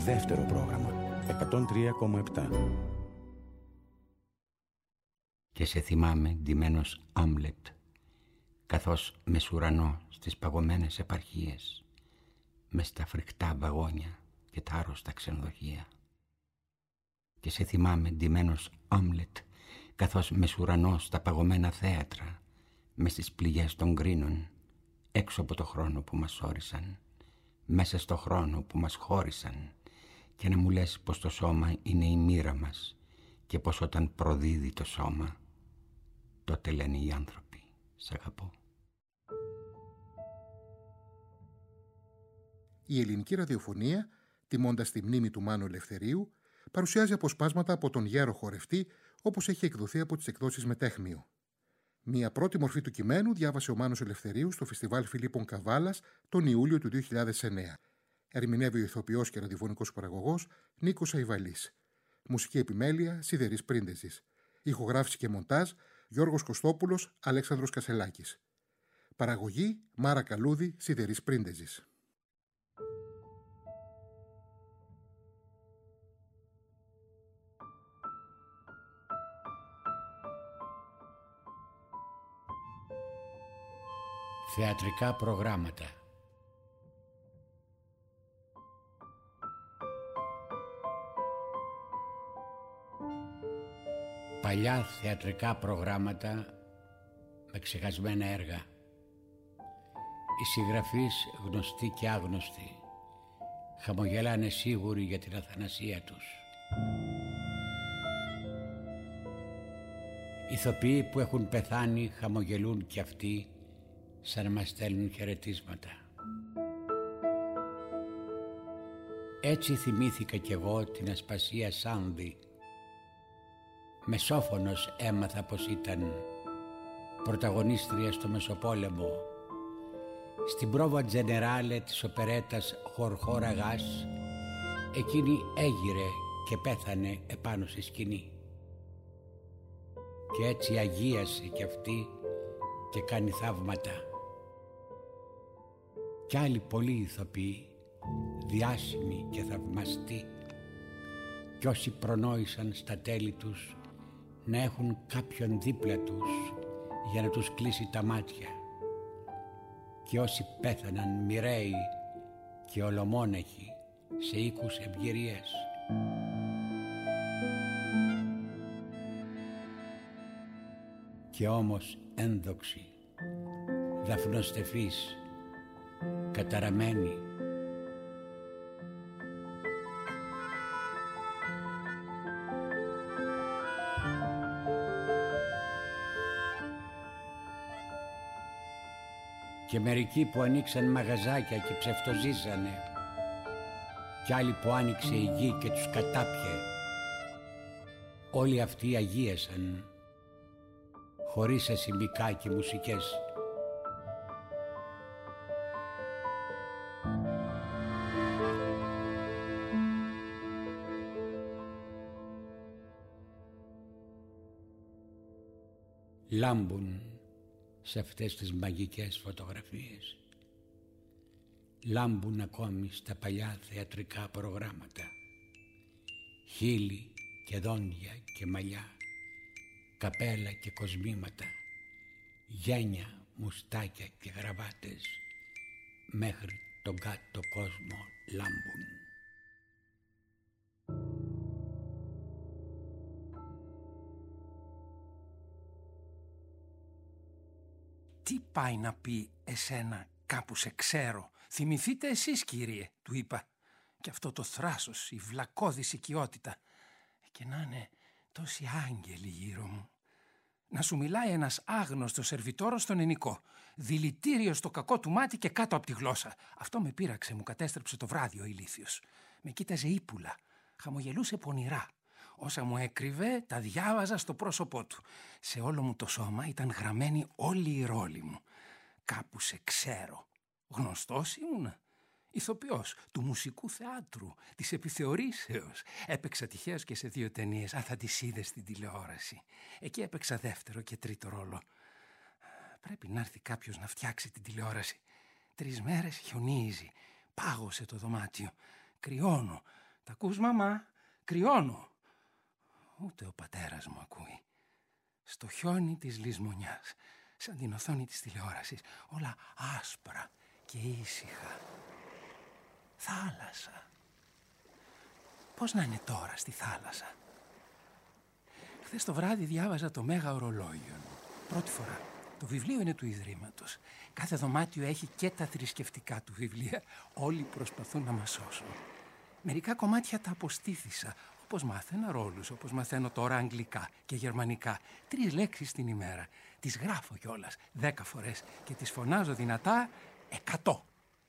δεύτερο πρόγραμμα, 103,7. Και σε θυμάμαι ντυμένος Άμλετ, καθώς μεσουρανώ στις παγωμένες επαρχίες, μες στα φρικτά βαγόνια και τα άρρωστα ξενοδοχεία. Και σε θυμάμαι ντυμένος Άμλετ, καθώς μεσουρανώ στα παγωμένα θέατρα, μες στις πληγές των γκρίνων, έξω από το χρόνο που μας όρισαν, μέσα στο χρόνο που μας χώρισαν, και να μου λες πως το σώμα είναι η μοίρα μας και πως όταν προδίδει το σώμα, τότε λένε οι άνθρωποι «Σ' αγαπώ». Η ελληνική ραδιοφωνία, τιμώντας τη μνήμη του Μάνου Ελευθερίου, παρουσιάζει αποσπάσματα από τον γέρο χορευτή, όπως έχει εκδοθεί από τις εκδόσεις Μετέχμιο. Μία πρώτη μορφή του κειμένου διάβασε ο Μάνος Ελευθερίου στο Φεστιβάλ Φιλίππων Καβάλας τον Ιούλιο του 2009. Ερμηνεύει ο ηθοποιός και ραδιοφωνικός παραγωγός Νίκος Αϊβαλής. Μουσική επιμέλεια Σιδερής Πρίντεζης. Ηχογράφηση και μοντάζ Γιώργος Κωστόπουλος, Αλέξανδρος Κασελάκης. Παραγωγή Μάρα Καλούδη, Σιδερής Πρίντεζης. Θεατρικά προγράμματα. Παλιά θεατρικά προγράμματα με ξεχασμένα έργα. Οι συγγραφείς, γνωστοί και άγνωστοι, χαμογελάνε σίγουροι για την αθανασία τους. Ηθοποιοί που έχουν πεθάνει χαμογελούν κι αυτοί, σαν να μας στέλνουν χαιρετίσματα. Έτσι θυμήθηκα κι εγώ την Ασπασία Σάνδη. Μεσόφωνος έμαθα πως ήταν πρωταγωνίστρια στο Μεσοπόλεμο. Στην πρόβα τζενεράλε της οπερέτας Χορχόρα Γάς, εκείνη έγειρε και πέθανε επάνω στη σκηνή. Και έτσι αγίασε κι αυτή και κάνει θαύματα. Κι άλλοι πολλοί ηθοποιοί, διάσημοι και θαυμαστοί, κι όσοι προνόησαν στα τέλη τους να έχουν κάποιον δίπλα τους για να τους κλείσει τα μάτια, και όσοι πέθαναν μοιραίοι και ολομόναχοι σε οίκους ευγυρίες. Και όμως ένδοξοι, δαφνοστεφείς, καταραμένοι, και μερικοί που ανοίξαν μαγαζάκια και ψευτοζήσανε, κι άλλοι που άνοιξε η γη και τους κατάπιε. Όλοι αυτοί αγίασαν, χωρίς ασημικά και μουσικές. Λάμπουν σε αυτές τις μαγικές φωτογραφίες. Λάμπουν ακόμη στα παλιά θεατρικά προγράμματα. Χείλη και δόντια και μαλλιά, καπέλα και κοσμήματα, γένια, μουστάκια και γραβάτες, μέχρι τον κάτω κόσμο λάμπουν. «Τι πάει να πει εσένα, κάπου σε ξέρω? Θυμηθείτε εσείς, κύριε», του είπα. «Και αυτό το θράσος, η βλακώδης οικειότητα. Και να είναι τόσοι άγγελοι γύρω μου. Να σου μιλάει ένας άγνωστος σερβιτόρος στον ενικό. Δηλητήριο στο κακό του μάτι και κάτω από τη γλώσσα. Αυτό με πείραξε, μου κατέστρεψε το βράδυ ο ηλίθιος. Με κοίταζε ύπουλα, χαμογελούσε πονηρά. Όσα μου έκρυβε τα διάβαζα στο πρόσωπό του. Σε όλο μου το σώμα ήταν γραμμένη όλη η ρόλη μου. Κάπου σε ξέρω. Γνωστός ήμουνα. Ηθοποιός του μουσικού θεάτρου, της επιθεωρήσεως. Έπαιξα τυχαίως και σε 2 ταινίες, αν θα τις είδες στην τηλεόραση. Εκεί έπαιξα δεύτερο και τρίτο ρόλο. Πρέπει να έρθει κάποιος να φτιάξει την τηλεόραση. 3 μέρες χιονίζει. Πάγωσε το δωμάτιο. Κρυώνω. «Τα ακούς, μαμά? Κρυώνω». Ούτε ο πατέρας μου ακούει. Στο χιόνι της λησμονιάς, σαν την οθόνη της τηλεόρασης, όλα άσπρα και ήσυχα. Θάλασσα. Πώς να είναι τώρα στη θάλασσα? Χθες το βράδυ διάβαζα το Μέγα Ορολόγιο. Πρώτη φορά. Το βιβλίο είναι του Ιδρύματος. Κάθε δωμάτιο έχει και τα θρησκευτικά του βιβλία. Όλοι προσπαθούν να μας σώσουν. Μερικά κομμάτια τα αποστήθησα, όπως μάθαινα ρόλους, όπως μαθαίνω τώρα αγγλικά και γερμανικά. 3 λέξεις την ημέρα. Τις γράφω κιόλας 10 φορές και τις φωνάζω δυνατά 100.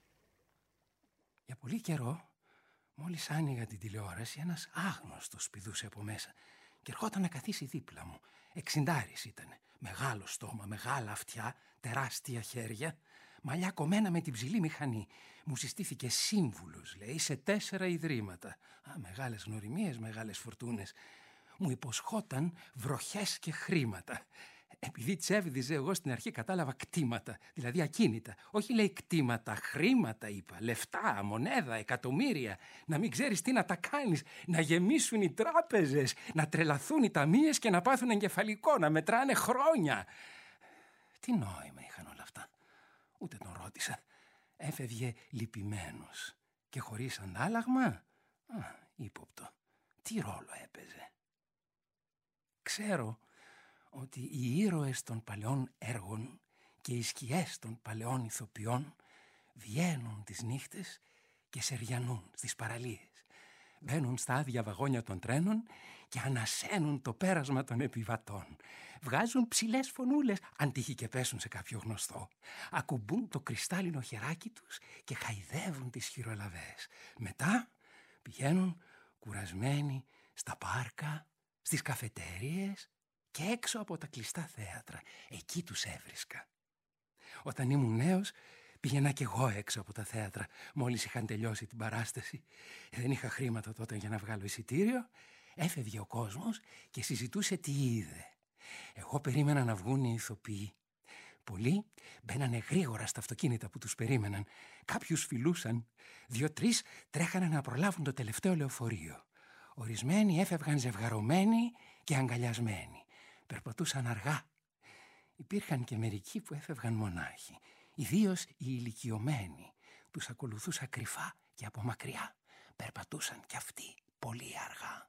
Για πολύ καιρό, μόλις άνοιγα την τηλεόραση, ένας άγνωστος πηδούσε από μέσα και ερχόταν να καθίσει δίπλα μου. 60 ήτανε. Μεγάλο στόμα, μεγάλα αυτιά, τεράστια χέρια, μαλλιά κομμένα με την ψηλή μηχανή. Μου συστήθηκε σύμβουλος, λέει, σε 4 ιδρύματα. Μεγάλες γνωριμίες, μεγάλες φορτούνες. Μου υποσχόταν βροχές και χρήματα. Επειδή τσέβδιζε, εγώ στην αρχή κατάλαβα κτήματα, δηλαδή ακίνητα. Όχι, λέει, κτήματα, χρήματα είπα, λεφτά, μονέδα, εκατομμύρια. Να μην ξέρεις τι να τα κάνεις, να γεμίσουν οι τράπεζες, να τρελαθούν οι ταμείες και να πάθουν εγκεφαλικό, να μετράνε χρόνια. Τι νόημα είχαν όλα αυτά? Ούτε τον ρώτησα. Έφευγε λυπημένος και χωρίς αντάλλαγμα. Ύποπτο. Τι ρόλο έπαιζε? Ξέρω ότι οι ήρωες των παλαιών έργων και οι σκιές των παλαιών ηθοποιών βγαίνουν τις νύχτες και σεριανούν στις παραλίες. Μπαίνουν στα άδεια βαγόνια των τρένων και ανασένουν το πέρασμα των επιβατών. Βγάζουν ψηλές φωνούλες, αν τύχει και πέσουν σε κάποιο γνωστό. Ακουμπούν το κρυστάλλινο χεράκι τους και χαϊδεύουν τις χειρολαβές. Μετά πηγαίνουν κουρασμένοι στα πάρκα, στις καφετέριες και έξω από τα κλειστά θέατρα. Εκεί τους έβρισκα. Όταν ήμουν νέος, πήγαινα κι εγώ έξω από τα θέατρα, μόλις είχαν τελειώσει την παράσταση. Δεν είχα χρήματα τότε για να βγάλω εισιτήριο. Έφευγε ο κόσμος και συζητούσε τι είδε. Εγώ περίμενα να βγουν οι ηθοποιοί. Πολλοί μπαίνανε γρήγορα στα αυτοκίνητα που τους περίμεναν. Κάποιους φιλούσαν. 2-3 τρέχανε να προλάβουν το τελευταίο λεωφορείο. Ορισμένοι έφευγαν ζευγαρωμένοι και αγκαλιασμένοι. Περπατούσαν αργά. Υπήρχαν και μερικοί που έφευγαν μονάχοι. Ιδίως οι ηλικιωμένοι. Τους ακολουθούσα κρυφά και από μακριά. Περπατούσαν κι αυτοί πολύ αργά.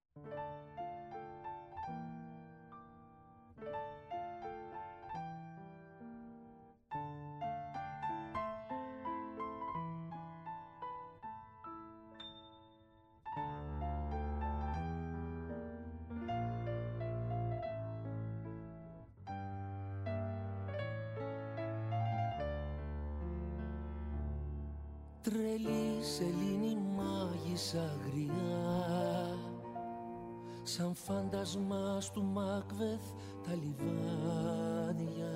Τρελή σελήνη μάγισσα γριά, σαν φάντασμα του Μάκβεθ τα λιβάδια,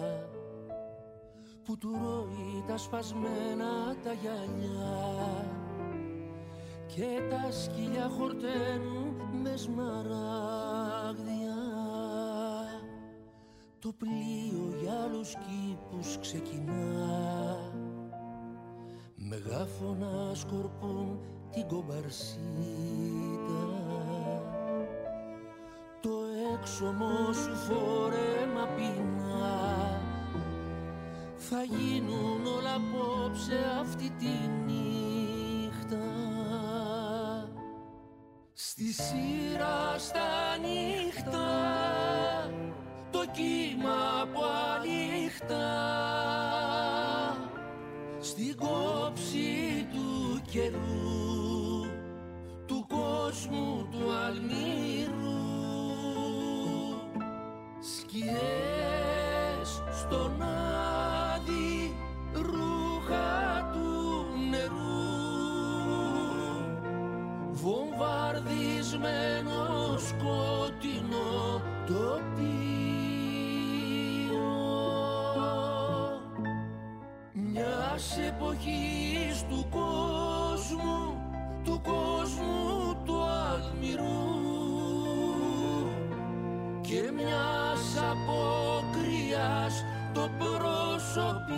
που του ρώει τα σπασμένα τα γυαλιά και τα σκυλιά χορταίνουν με σμαράγδια. Το πλοίο για άλλους κήπους ξεκινά, μεγάφωνα σκορπούν την κομπαρσίτα. Το έξωμο σου φόρεμα πεινά, θα γίνουν όλα απόψε αυτή τη νύχτα. Στη σειρά στα νύχτα, το κύμα που ανοιχτά, στην κόψη του καιρού, του κόσμου του αλμύρου. Σκιές στον άδει, ρούχα του νερού, βομβαρδισμένο σκοτεινό τοπίο. Μιας εποχής του κόσμου του αλμυρού και μιας αποκριάς το προσωπείο.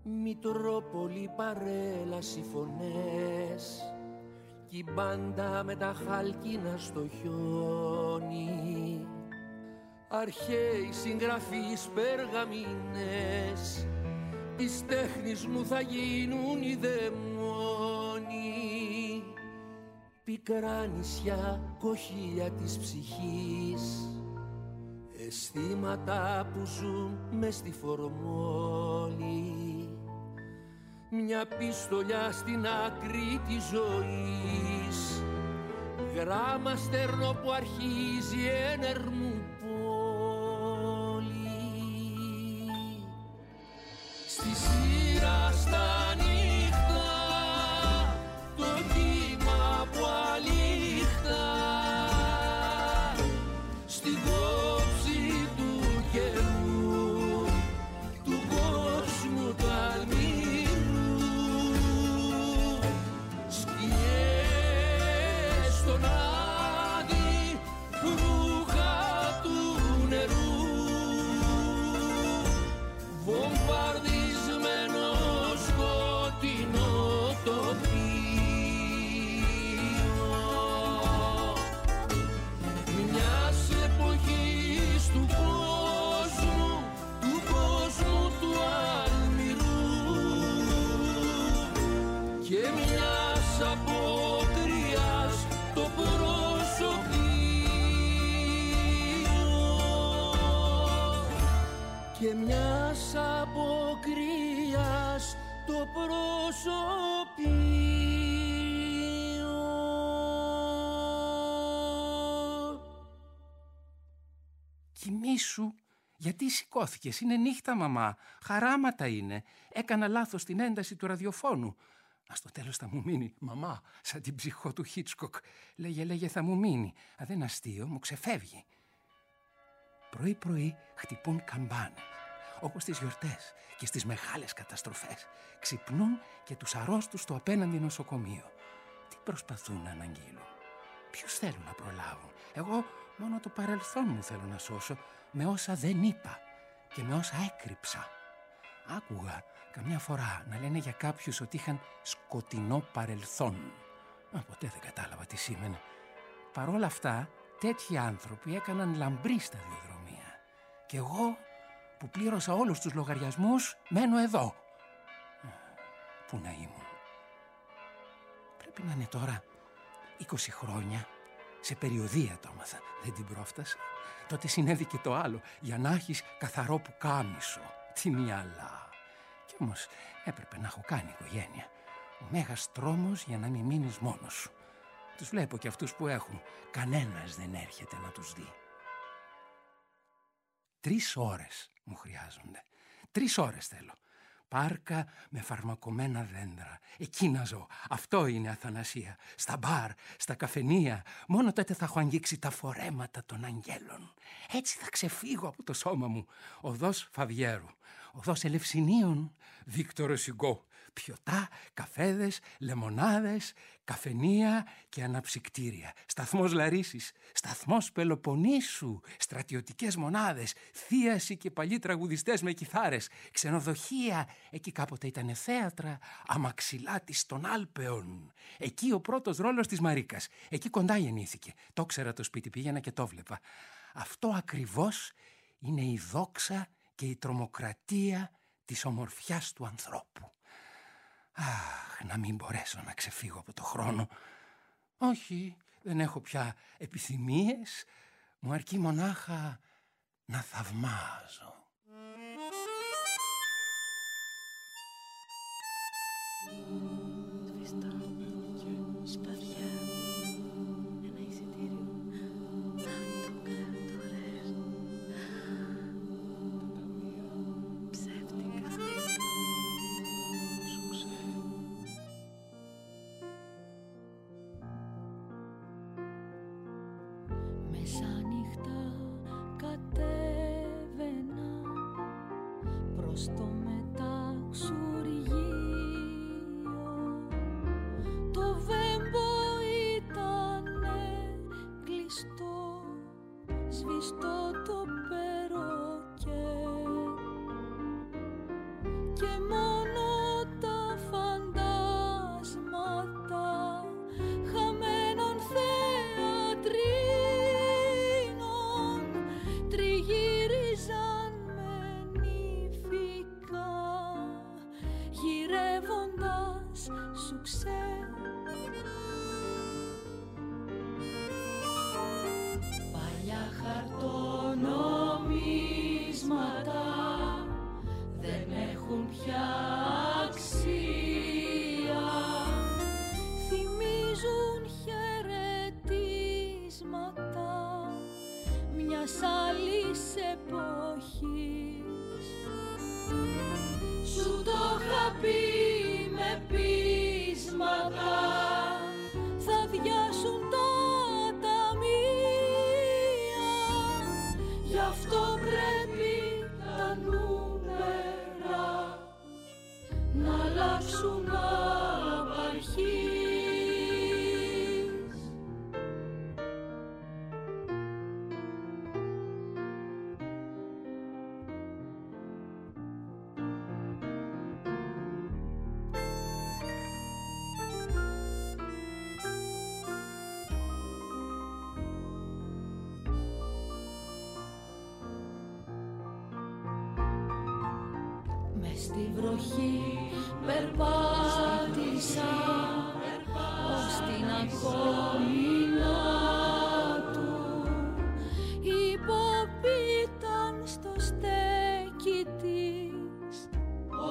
Μητρόπολη παρέλαση φωνές κι η μπάντα με τα χάλκινα στο χιόνι, αρχαίοι συγγραφείς περγαμίνες της τέχνης μου θα γίνουν οι δαιμόνοι, πικρά νησιά κοχεία της ψυχής, αισθήματα που ζουν μες στη φορμόλη, μια πιστολιά στην άκρη της ζωής, γράμμα στερνό που αρχίζει ένερμου πόλη. Στη σειρά στα νύχτα το κύμα που αλήχτα, στην κόψη του καιρού του κόσμου του αλμύρου, σκιές στον άδει ρούχα του νερού, βομβαρδισμένο σκοτεινό τοπίο, μιας εποχής του κόσμου του αλμυρού και μιας αποκριάς το προσωπείο, και μιας αποκριάς το προσωπείο. Κοιμήσου. Γιατί σηκώθηκες? Είναι νύχτα, μαμά. Χαράματα είναι. Έκανα λάθος στην ένταση του ραδιοφώνου. Μα στο τέλος θα μου μείνει, μαμά, σαν την ψυχό του Χίτσκοκ. Λέγε θα μου μείνει. Αν δεν αστείο, μου ξεφεύγει. Πρωί-πρωί χτυπούν καμπάνες. Όπως στις γιορτές και στις μεγάλες καταστροφές. Ξυπνούν και τους αρρώστους στο απέναντι νοσοκομείο. Τι προσπαθούν να αναγγείλουν? Ποιους θέλουν να προλάβουν? Εγώ μόνο το παρελθόν μου θέλω να σώσω, με όσα δεν είπα και με όσα έκρυψα. Άκουγα καμιά φορά να λένε για κάποιους ότι είχαν σκοτεινό παρελθόν. Μα ποτέ δεν κατάλαβα τι σήμαινε. Παρ' όλα αυτά, τέτοιοι άνθρωποι έκαναν λαμπρή σταδιοδρομία. Και εγώ, που πλήρωσα όλους τους λογαριασμούς, μένω εδώ. Πού να ήμουν? Πρέπει να είναι τώρα 20 χρόνια. Σε περιοδεία το έμαθα, δεν την πρόφτασα. Τότε συνέβη και το άλλο, για να έχεις καθαρό πουκάμισο. Τι μυαλά. Κι όμως έπρεπε να έχω κάνει οικογένεια. Ο μέγας τρόμος για να μην μείνεις μόνος σου. Τους βλέπω και αυτούς που έχουν. Κανένας δεν έρχεται να τους δει. 3 ώρες μου χρειάζονται. 3 ώρες θέλω. Πάρκα με φαρμακωμένα δέντρα. Εκεί να ζω. Αυτό είναι αθανασία. Στα μπαρ, στα καφενεία. Μόνο τότε θα έχω αγγίξει τα φορέματα των αγγέλων. Έτσι θα ξεφύγω από το σώμα μου. Οδός Φαβιέρου. Οδός Ελευσινίων. Βίκτορο Σιγκό. Πιωτά, καφέδες, λεμονάδες, καφενεία και αναψυκτήρια. Σταθμός Λαρίσης, σταθμός Πελοποννήσου, στρατιωτικές μονάδες, θίαση και παλιοί τραγουδιστές με κιθάρες, ξενοδοχεία, εκεί κάποτε ήτανε θέατρα, αμαξιλάτης των Άλπαιων. Εκεί ο πρώτος ρόλος της Μαρίκας. Εκεί κοντά γεννήθηκε. Το ξέρα το σπίτι, πήγαινα και το βλέπα. Αυτό ακριβώς είναι η δόξα και η τρομοκρατία της ομορφιάς του ανθρώπου. Αχ, να μην μπορέσω να ξεφύγω από το χρόνο. Όχι, δεν έχω πια επιθυμίες. Μου αρκεί μονάχα να θαυμάζω. Και μόνο μαγειρεύοντας σουξέ. Παλιά χαρτονομίσματα δεν έχουν πια αξία, θυμίζουν χαιρετίσματα μιας άλλης εποχής. Σου το είχα πει με πείσματα, θα διάσουν τα ταμεία, γι' αυτό πρέπει τα νούμερα να αλλάξουν απ' αρχής. Στη βροχή περπάτησα ως την ακόμηνα του. Η ποπή ήταν στο στέκι της, ο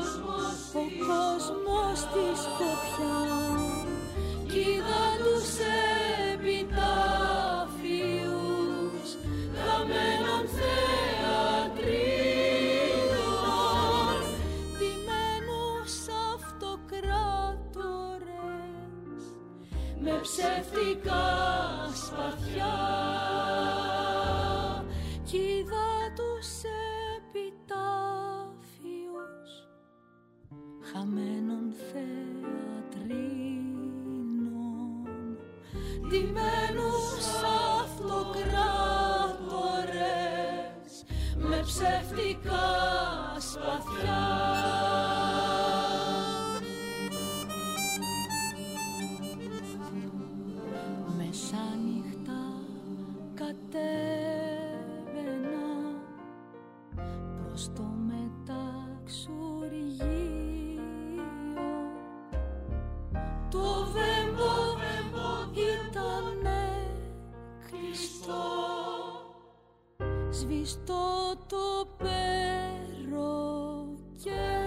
κόσμος της σκοπιά, κι είδα τους επιτάφιους χαμένων θεατρίων, με ψεύτικα σπαθιά, κι είδα τους επιτάφιους χαμένων θεατρίνων, ντυμένους αυτοκράτορες με ψεύτικα σπαθιά. Κατέβαινα προς το μεταξουργείο, το βέμπο ήτανε κλειστό, σβηστό το περοκέ.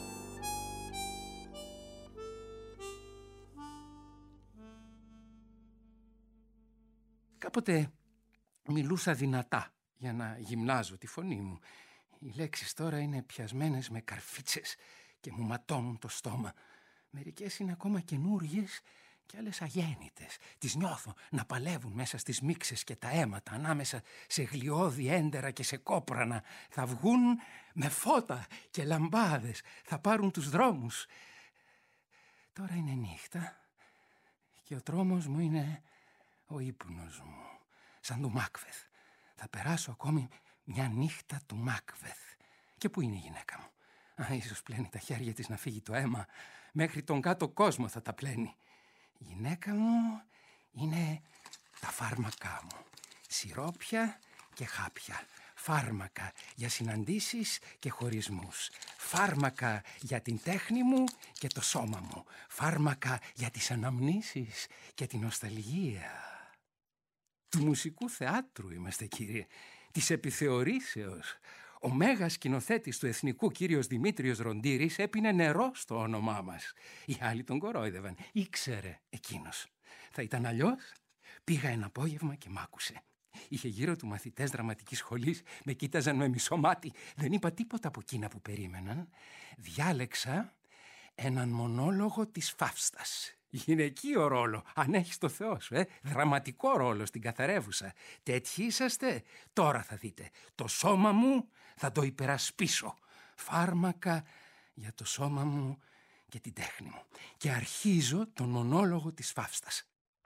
Κάποτε μιλούσα δυνατά για να γυμνάζω τη φωνή μου. Οι λέξεις τώρα είναι πιασμένες με καρφίτσες και μου ματώνουν το στόμα. Μερικές είναι ακόμα καινούριες και άλλες αγέννητες. Τις νιώθω να παλεύουν μέσα στις μίξες και τα αίματα, ανάμεσα σε γλιώδη έντερα και σε κόπρανα. Θα βγουν με φώτα και λαμπάδες, θα πάρουν τους δρόμους. Τώρα είναι νύχτα και ο τρόμος μου είναι ο ύπνος μου, σαν του Μάκβεθ. Θα περάσω ακόμη μια νύχτα του Μάκβεθ. Και πού είναι η γυναίκα μου? Ίσως πλένει τα χέρια της να φύγει το αίμα. Μέχρι τον κάτω κόσμο θα τα πλένει. Η γυναίκα μου είναι τα φάρμακά μου. Σιρόπια και χάπια. Φάρμακα για συναντήσεις και χωρισμούς. Φάρμακα για την τέχνη μου και το σώμα μου. Φάρμακα για τις αναμνήσεις και την νοσταλγία. Του μουσικού θεάτρου είμαστε, κύριε. Της επιθεωρήσεως. Ο μέγας σκηνοθέτης του Εθνικού, κύριος Δημήτριος Ροντήρης, έπινε νερό στο όνομά μας. Οι άλλοι τον κορόιδευαν. Ήξερε εκείνος. Θα ήταν αλλιώς? Πήγα ένα απόγευμα και μ' άκουσε. Είχε γύρω του μαθητές δραματικής σχολής, με κοίταζαν με μισό μάτι. Δεν είπα τίποτα από εκείνα που περίμεναν. Διάλεξα έναν μονόλογο της Φαύστας. Γυναικείο ρόλο, αν έχεις το Θεό σου, δραματικό ρόλο στην καθαρεύουσα. Τέτοιοι είσαστε, τώρα θα δείτε. Το σώμα μου θα το υπερασπίσω. Φάρμακα για το σώμα μου και την τέχνη μου. Και αρχίζω τον μονόλογο της Φαύστας.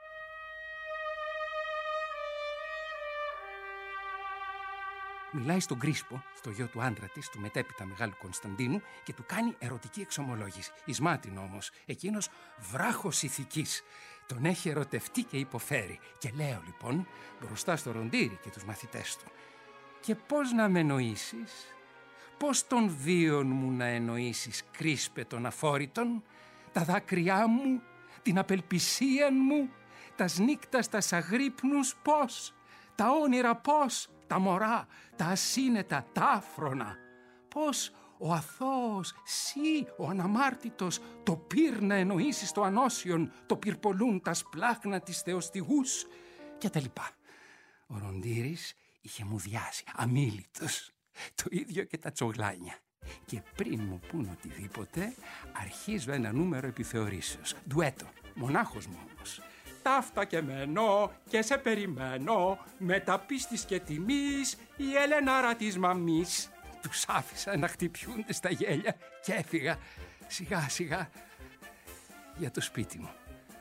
Μιλάει στον Κρίσπο, στο γιο του άντρα της, του μετέπειτα Μεγάλου Κωνσταντίνου, και του κάνει ερωτική εξομολόγηση. Ισμάτιν όμως, εκείνος βράχος ηθικής. Τον έχει ερωτευτεί και υποφέρει. Και λέω λοιπόν, μπροστά στο Ροντήρι και τους μαθητές του: και πώς να με νοήσεις, πώς των βίων μου να εννοήσεις, κρίσπε των αφόρητων, τα δάκρυά μου, την απελπισίαν μου, τας νύκτας τας αγρύπνους πώς, τα όνειρα πώς, τα μωρά, τα ασύνετα, τα άφρονα, πώς ο αθώος, σύ, ο αναμάρτητος, το πυρ να εννοήσεις το ανώσιον, το πυρπολούν τα σπλάχνα της θεοστιγούς και τα λοιπά. Ο Ροντήρης είχε μουδιάσει, αμίλητος, το ίδιο και τα τσογλάνια. Και πριν μου πούν οτιδήποτε, αρχίζω ένα νούμερο επιθεωρήσεως. Ντουέτο, μονάχος μου όμως. Ταύτα και μένω και σε περιμένω, με τα πίστης και τιμής, η Ελενάρα της μαμής. Τους άφησα να χτυπιούνται στα γέλια και έφυγα σιγά σιγά για το σπίτι μου.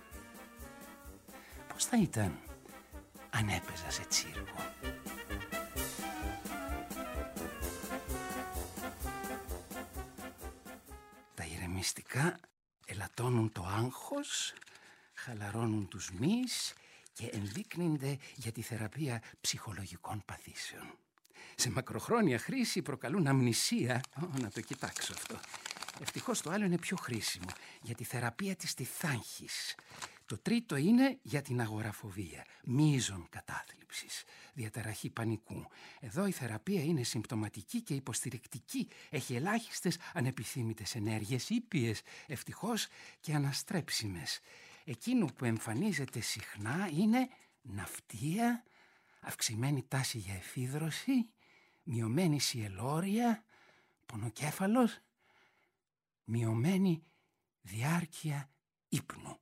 Πώς θα ήταν αν έπαιζα σε τσίρκο? Τα ηρεμιστικά ελαττώνουν το άγχος, χαλαρώνουν τους μυς και ενδείκνυνται για τη θεραπεία ψυχολογικών παθήσεων. Σε μακροχρόνια χρήση προκαλούν αμνησία. Να το κοιτάξω αυτό. Ευτυχώς το άλλο είναι πιο χρήσιμο, για τη θεραπεία της τυθάγχης. Το τρίτο είναι για την αγοραφοβία, μείζων κατάθλιψης, διαταραχή πανικού. Εδώ η θεραπεία είναι συμπτωματική και υποστηρικτική. Έχει ελάχιστες ανεπιθύμητες ενέργειες, ήπιες, ευτυχώς και αναστρέψιμες. Εκείνο που εμφανίζεται συχνά είναι ναυτία, αυξημένη τάση για εφίδρωση, μειωμένη σιελώρια, πονοκέφαλος, μειωμένη διάρκεια ύπνου.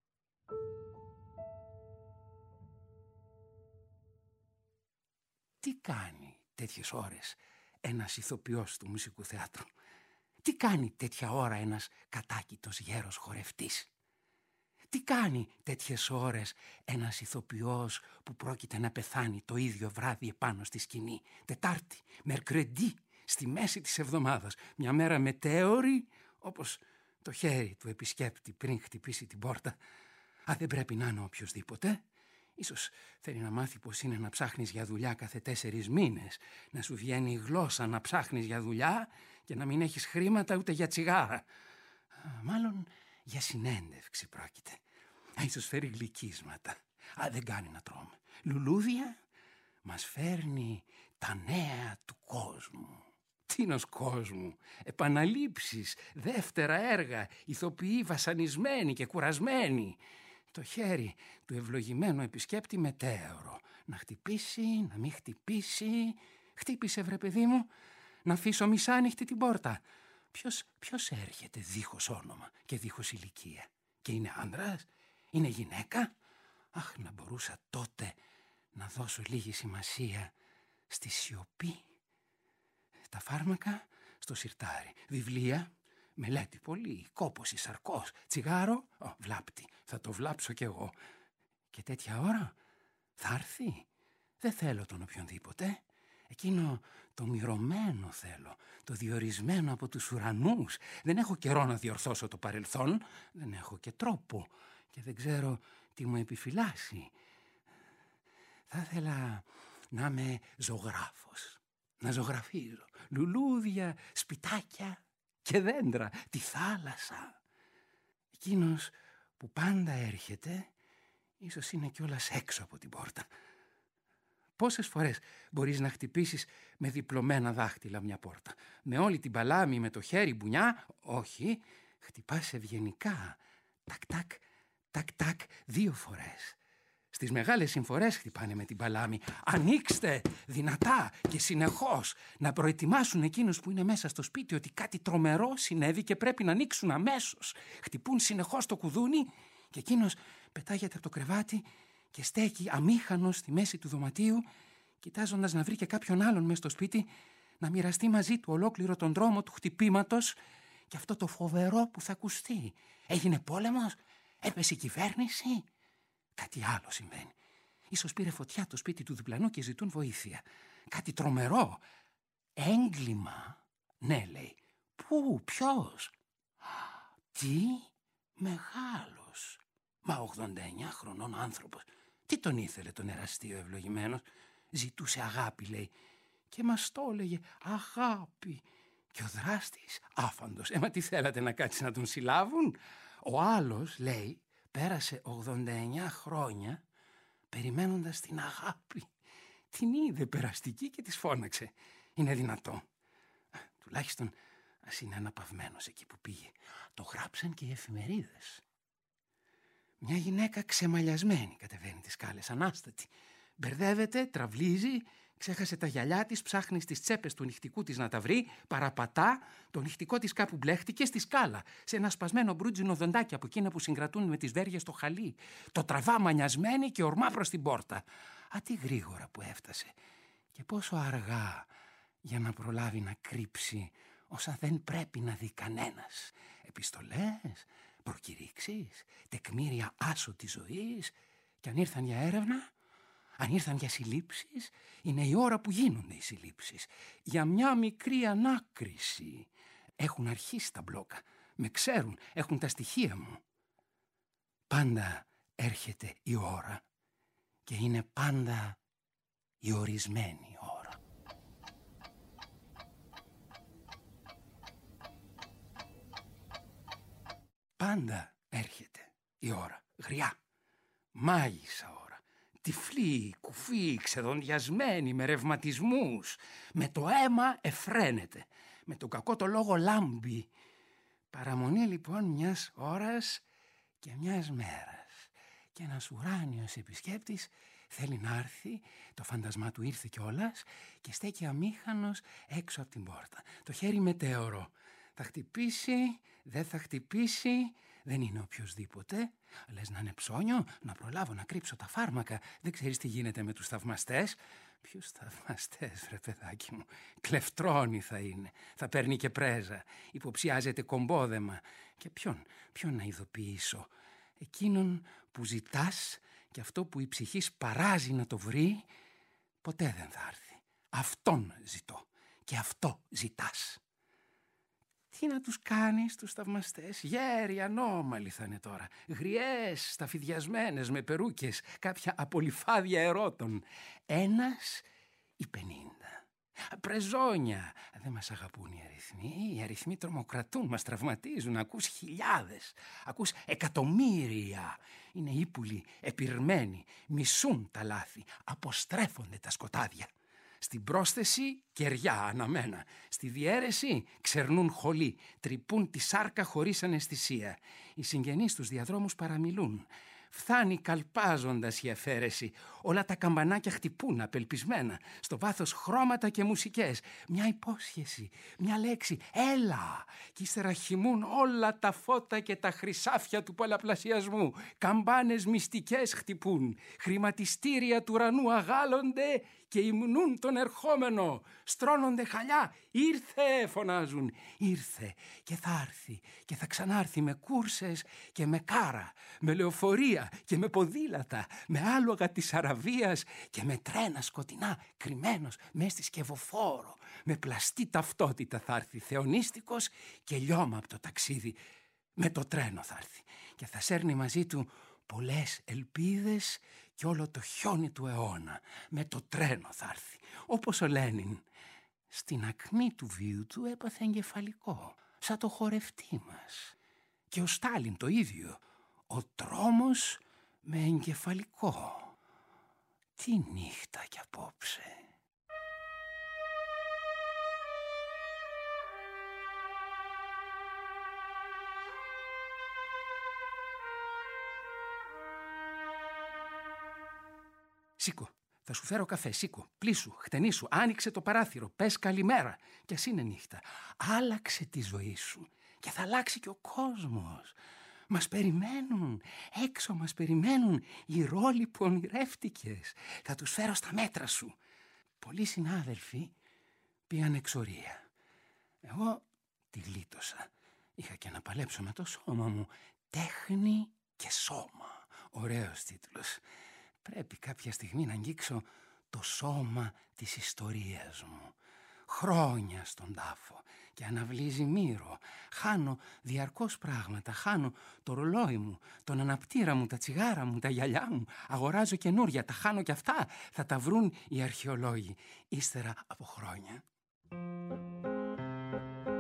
Τι κάνει τέτοιες ώρες ένας ηθοποιός του μουσικού θεάτρου? Τι κάνει τέτοια ώρα ένας κατάκητος γέρος χορευτής? Τι κάνει τέτοιες ώρες ένας ηθοποιός που πρόκειται να πεθάνει το ίδιο βράδυ επάνω στη σκηνή? Τετάρτη, Μερκρεντί, στη μέση της εβδομάδας. Μια μέρα μετέωρη, όπως το χέρι του επισκέπτη πριν χτυπήσει την πόρτα. Δεν πρέπει να είναι οποιοσδήποτε. Ίσως θέλει να μάθει πως είναι να ψάχνεις για δουλειά κάθε 4 μήνες, να σου βγαίνει η γλώσσα να ψάχνεις για δουλειά και να μην έχεις χρήματα ούτε για τσιγάρα. Μάλλον για συνέντευξη πρόκειται. Ίσως φέρει γλυκίσματα. Δεν κάνει να τρώμε. Λουλούδια, μας φέρνει τα νέα του κόσμου. Τίνος κόσμου, επαναλήψεις, δεύτερα έργα, ηθοποιοί βασανισμένοι και κουρασμένοι. Το χέρι του ευλογημένου επισκέπτη μετέωρο. Να χτυπήσει, να μην χτυπήσει. Χτύπησε, βρε παιδί μου, να αφήσω μισάνοιχτη την πόρτα. Ποιος έρχεται δίχως όνομα και δίχως ηλικία? Και είναι άντρας, είναι γυναίκα? Αχ, να μπορούσα τότε να δώσω λίγη σημασία στη σιωπή. Τα φάρμακα στο σιρτάρι, βιβλία, μελέτη πολύ, κόπωση, σαρκός, τσιγάρο, βλάπτη, θα το βλάψω κι εγώ. Και τέτοια ώρα θα έρθει. Δεν θέλω τον οποιονδήποτε. Εκείνο το μυρωμένο θέλω, το διορισμένο από τους ουρανούς. Δεν έχω καιρό να διορθώσω το παρελθόν, δεν έχω και τρόπο και δεν ξέρω τι μου επιφυλάσσει. Θα ήθελα να είμαι ζωγράφος, να ζωγραφίζω λουλούδια, σπιτάκια και δέντρα, τη θάλασσα. Εκείνος που πάντα έρχεται, ίσως είναι κιόλας έξω από την πόρτα. Πόσες φορές μπορείς να χτυπήσεις με διπλωμένα δάχτυλα μια πόρτα? Με όλη την παλάμη, με το χέρι μπουνιά? Όχι, χτυπάς ευγενικά. Τακ, τακ, τακ, τακ, 2 φορές. Στις μεγάλες συμφορές χτυπάνε με την παλάμη. Ανοίξτε δυνατά και συνεχώς, να προετοιμάσουν εκείνους που είναι μέσα στο σπίτι ότι κάτι τρομερό συνέβη και πρέπει να ανοίξουν αμέσως. Χτυπούν συνεχώς το κουδούνι και εκείνος πετάγεται από το κρεβάτι και στέκει αμήχανος στη μέση του δωματίου, κοιτάζοντας να βρει και κάποιον άλλον μέσα στο σπίτι, να μοιραστεί μαζί του ολόκληρο τον δρόμο του χτυπήματος και αυτό το φοβερό που θα ακουστεί. Έγινε πόλεμος? Έπεσε η κυβέρνηση? Κάτι άλλο συμβαίνει. Ίσως πήρε φωτιά το σπίτι του διπλανού και ζητούν βοήθεια. Κάτι τρομερό. Έγκλημα. Ναι, λέει. Πού, ποιος? Τι? Μεγάλος. Μα 89 χρονών άνθρωπος. Τι τον ήθελε τον εραστή ο ευλογημένος? Ζητούσε αγάπη, λέει. Και μας το έλεγε αγάπη. Και ο δράστης άφαντος. Μα τι θέλατε, να κάτσει να τον συλλάβουν? Ο άλλος, λέει, πέρασε 89 χρόνια περιμένοντας την αγάπη. Την είδε περαστική και της φώναξε. Είναι δυνατό? Τουλάχιστον ας είναι αναπαυμένος εκεί που πήγε. Το γράψαν και οι εφημερίδες. Μια γυναίκα ξεμαλιασμένη κατεβαίνει τις σκάλες, ανάστατη. Μπερδεύεται, τραυλίζει, ξέχασε τα γυαλιά της, ψάχνει στις τσέπες του νυχτικού της να τα βρει, παραπατά, το νυχτικό της κάπου μπλέχτηκε στη σκάλα, σε ένα σπασμένο μπρούτζινο δοντάκι από εκείνα που συγκρατούν με τις βέργες στο χαλί. Το τραβά μανιασμένη και ορμά προς την πόρτα. Α, τι γρήγορα που έφτασε και πόσο αργά για να προλάβει να κρύψει όσα δεν πρέπει να δει κανένας. Επιστολές, προκηρύξεις, τεκμήρια άσωτης ζωής, και αν ήρθαν για έρευνα, αν ήρθαν για συλλήψεις, είναι η ώρα που γίνονται οι συλλήψεις. Για μια μικρή ανάκριση. Έχουν αρχίσει τα μπλόκα, με ξέρουν, έχουν τα στοιχεία μου. Πάντα έρχεται η ώρα και είναι πάντα η ορισμένη ώρα. Πάντα έρχεται η ώρα, γριά, μάγισσα ώρα, τυφλή, κουφή, ξεδοντιασμένη, με ρευματισμούς, με το αίμα εφραίνεται, με τον κακό το λόγο λάμπει. Παραμονή λοιπόν μιας ώρας και μιας μέρας. Και ένας ουράνιος επισκέπτης θέλει να έρθει, το φάντασμά του ήρθε κιόλας και στέκει αμήχανος έξω από την πόρτα. Το χέρι μετέωρο. Θα χτυπήσει, δεν θα χτυπήσει, δεν είναι οποιοσδήποτε. Λες να είναι ψώνιο, να προλάβω να κρύψω τα φάρμακα. Δεν ξέρεις τι γίνεται με τους θαυμαστές. Ποιους θαυμαστές, βρε παιδάκι μου? Κλεφτρώνει θα είναι. Θα παίρνει και πρέζα. Υποψιάζεται κομπόδεμα. Και ποιον να ειδοποιήσω? Εκείνον που ζητάς και αυτό που η ψυχή σπαράζει να το βρει, ποτέ δεν θα έρθει. Αυτόν ζητώ και αυτό ζητάς. Τι να τους κάνεις τους θαυμαστές? Γέροι, ανώμαλοι θα είναι τώρα. Γριές, σταφιδιασμένες με περούκες, κάποια απολυφάδια ερώτων. Ένας ή 50. Πρεζόνια. Δεν μας αγαπούν οι αριθμοί. Οι αριθμοί τρομοκρατούν, μας τραυματίζουν. Ακούς χιλιάδες, ακούς εκατομμύρια. Είναι ύπουλοι, επιρμένοι, μισούν τα λάθη, αποστρέφονται τα σκοτάδια. Στην πρόσθεση κεριά αναμένα. Στη διαίρεση ξερνούν χολή, τρυπούν τη σάρκα χωρίς αναισθησία. Οι συγγενείς στους διαδρόμους παραμιλούν. Φθάνει καλπάζοντας η αφαίρεση. Όλα τα καμπανάκια χτυπούν απελπισμένα. Στο βάθος χρώματα και μουσικές. Μια υπόσχεση, μια λέξη. Έλα! Κι ύστερα χυμούν όλα τα φώτα και τα χρυσάφια του πολλαπλασιασμού. Καμπάνες μυστικές χτυπούν. Χρηματιστήρια του ουρανού αγάλλονται και υμνούν τον ερχόμενο. Στρώνονται χαλιά. Ήρθε, φωνάζουν. Ήρθε και θα έρθει και θα ξανάρθει με κούρσες και με κάρα, με λεωφορεία και με ποδήλατα, με άλογα της Αραβίας και με τρένα σκοτεινά, κρυμμένος μες στη σκευοφόρο. Με πλαστή ταυτότητα θα έρθει, θεονίστικος και λιώμα από το ταξίδι. Με το τρένο θα έρθει και θα σέρνει μαζί του πολλές ελπίδες και όλο το χιόνι του αιώνα. Με το τρένο θα έρθει, όπως ο Λένιν. Στην ακμή του βίου του έπαθε εγκεφαλικό, σαν το χορευτή μας. Και ο Στάλιν το ίδιο, ο τρόμος με εγκεφαλικό. Τι νύχτα κι απόψε. Σήκω, θα σου φέρω καφέ, σήκω, πλήσου, χτενίσου, άνοιξε το παράθυρο, πες καλημέρα. Κι ας είναι νύχτα, άλλαξε τη ζωή σου και θα αλλάξει και ο κόσμος. Μας περιμένουν, έξω μας περιμένουν οι ρόλοι που ονειρεύτηκες. Θα τους φέρω στα μέτρα σου. Πολλοί συνάδελφοι πήγαν εξορία. Εγώ τη γλίτωσα. Είχα και να παλέψω με το σώμα μου. Τέχνη και σώμα. Ωραίος τίτλος. Πρέπει κάποια στιγμή να αγγίξω το σώμα της ιστορίας μου. Χρόνια στον τάφο και αναβλύζει μύρο. Χάνω διαρκώς πράγματα. Χάνω το ρολόι μου, τον αναπτήρα μου, τα τσιγάρα μου, τα γυαλιά μου. Αγοράζω καινούρια. Τα χάνω κι αυτά. Θα τα βρουν οι αρχαιολόγοι ύστερα από χρόνια.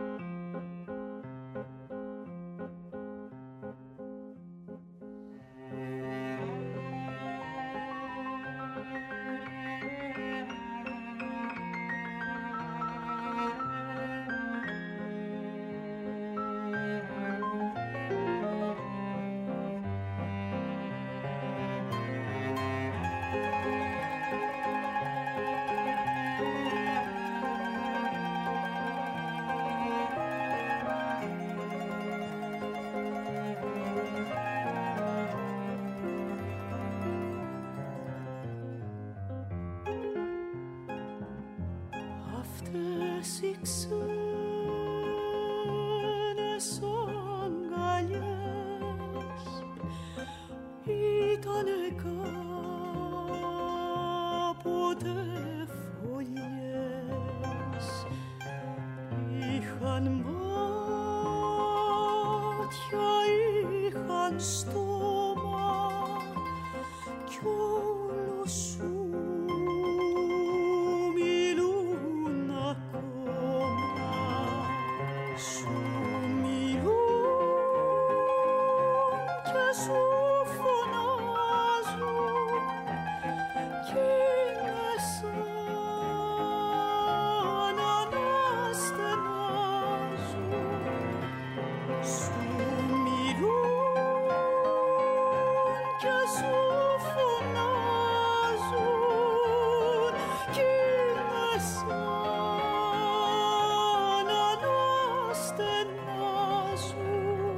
σαν στόμα κι όλο σου μιλούν ακόμα, σου μιλούν και σου φωνάζουν κι είναι σαν αναστενάζουν, σου μιλούν και σου φωνάζουν κι είναι σαν αναστενάζουν.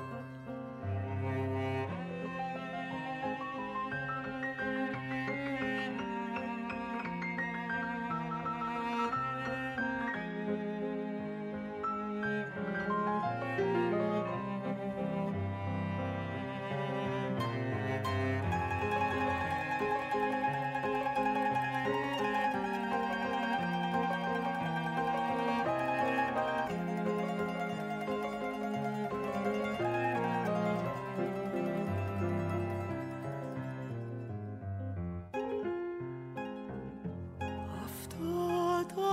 Αυτά τα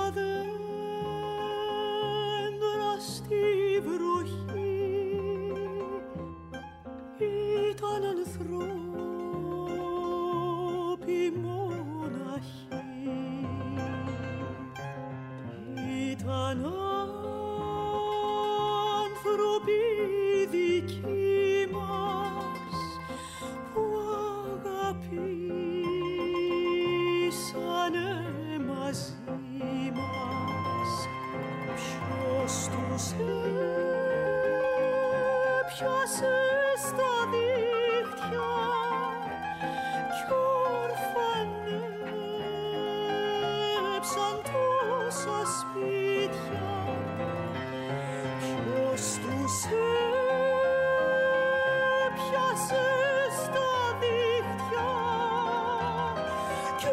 δέντρα στη βροχή ήταν ανθρώποι μοναχοί, ήταν άνθρωποι δικοί μας που αγαπήσανε μαζί μας. Ποιος τους έπιασε στα δίχτυα κι ορφανέψαν τόσα σπίτια. Ποιος τους έπιασε στα δίχτυα κι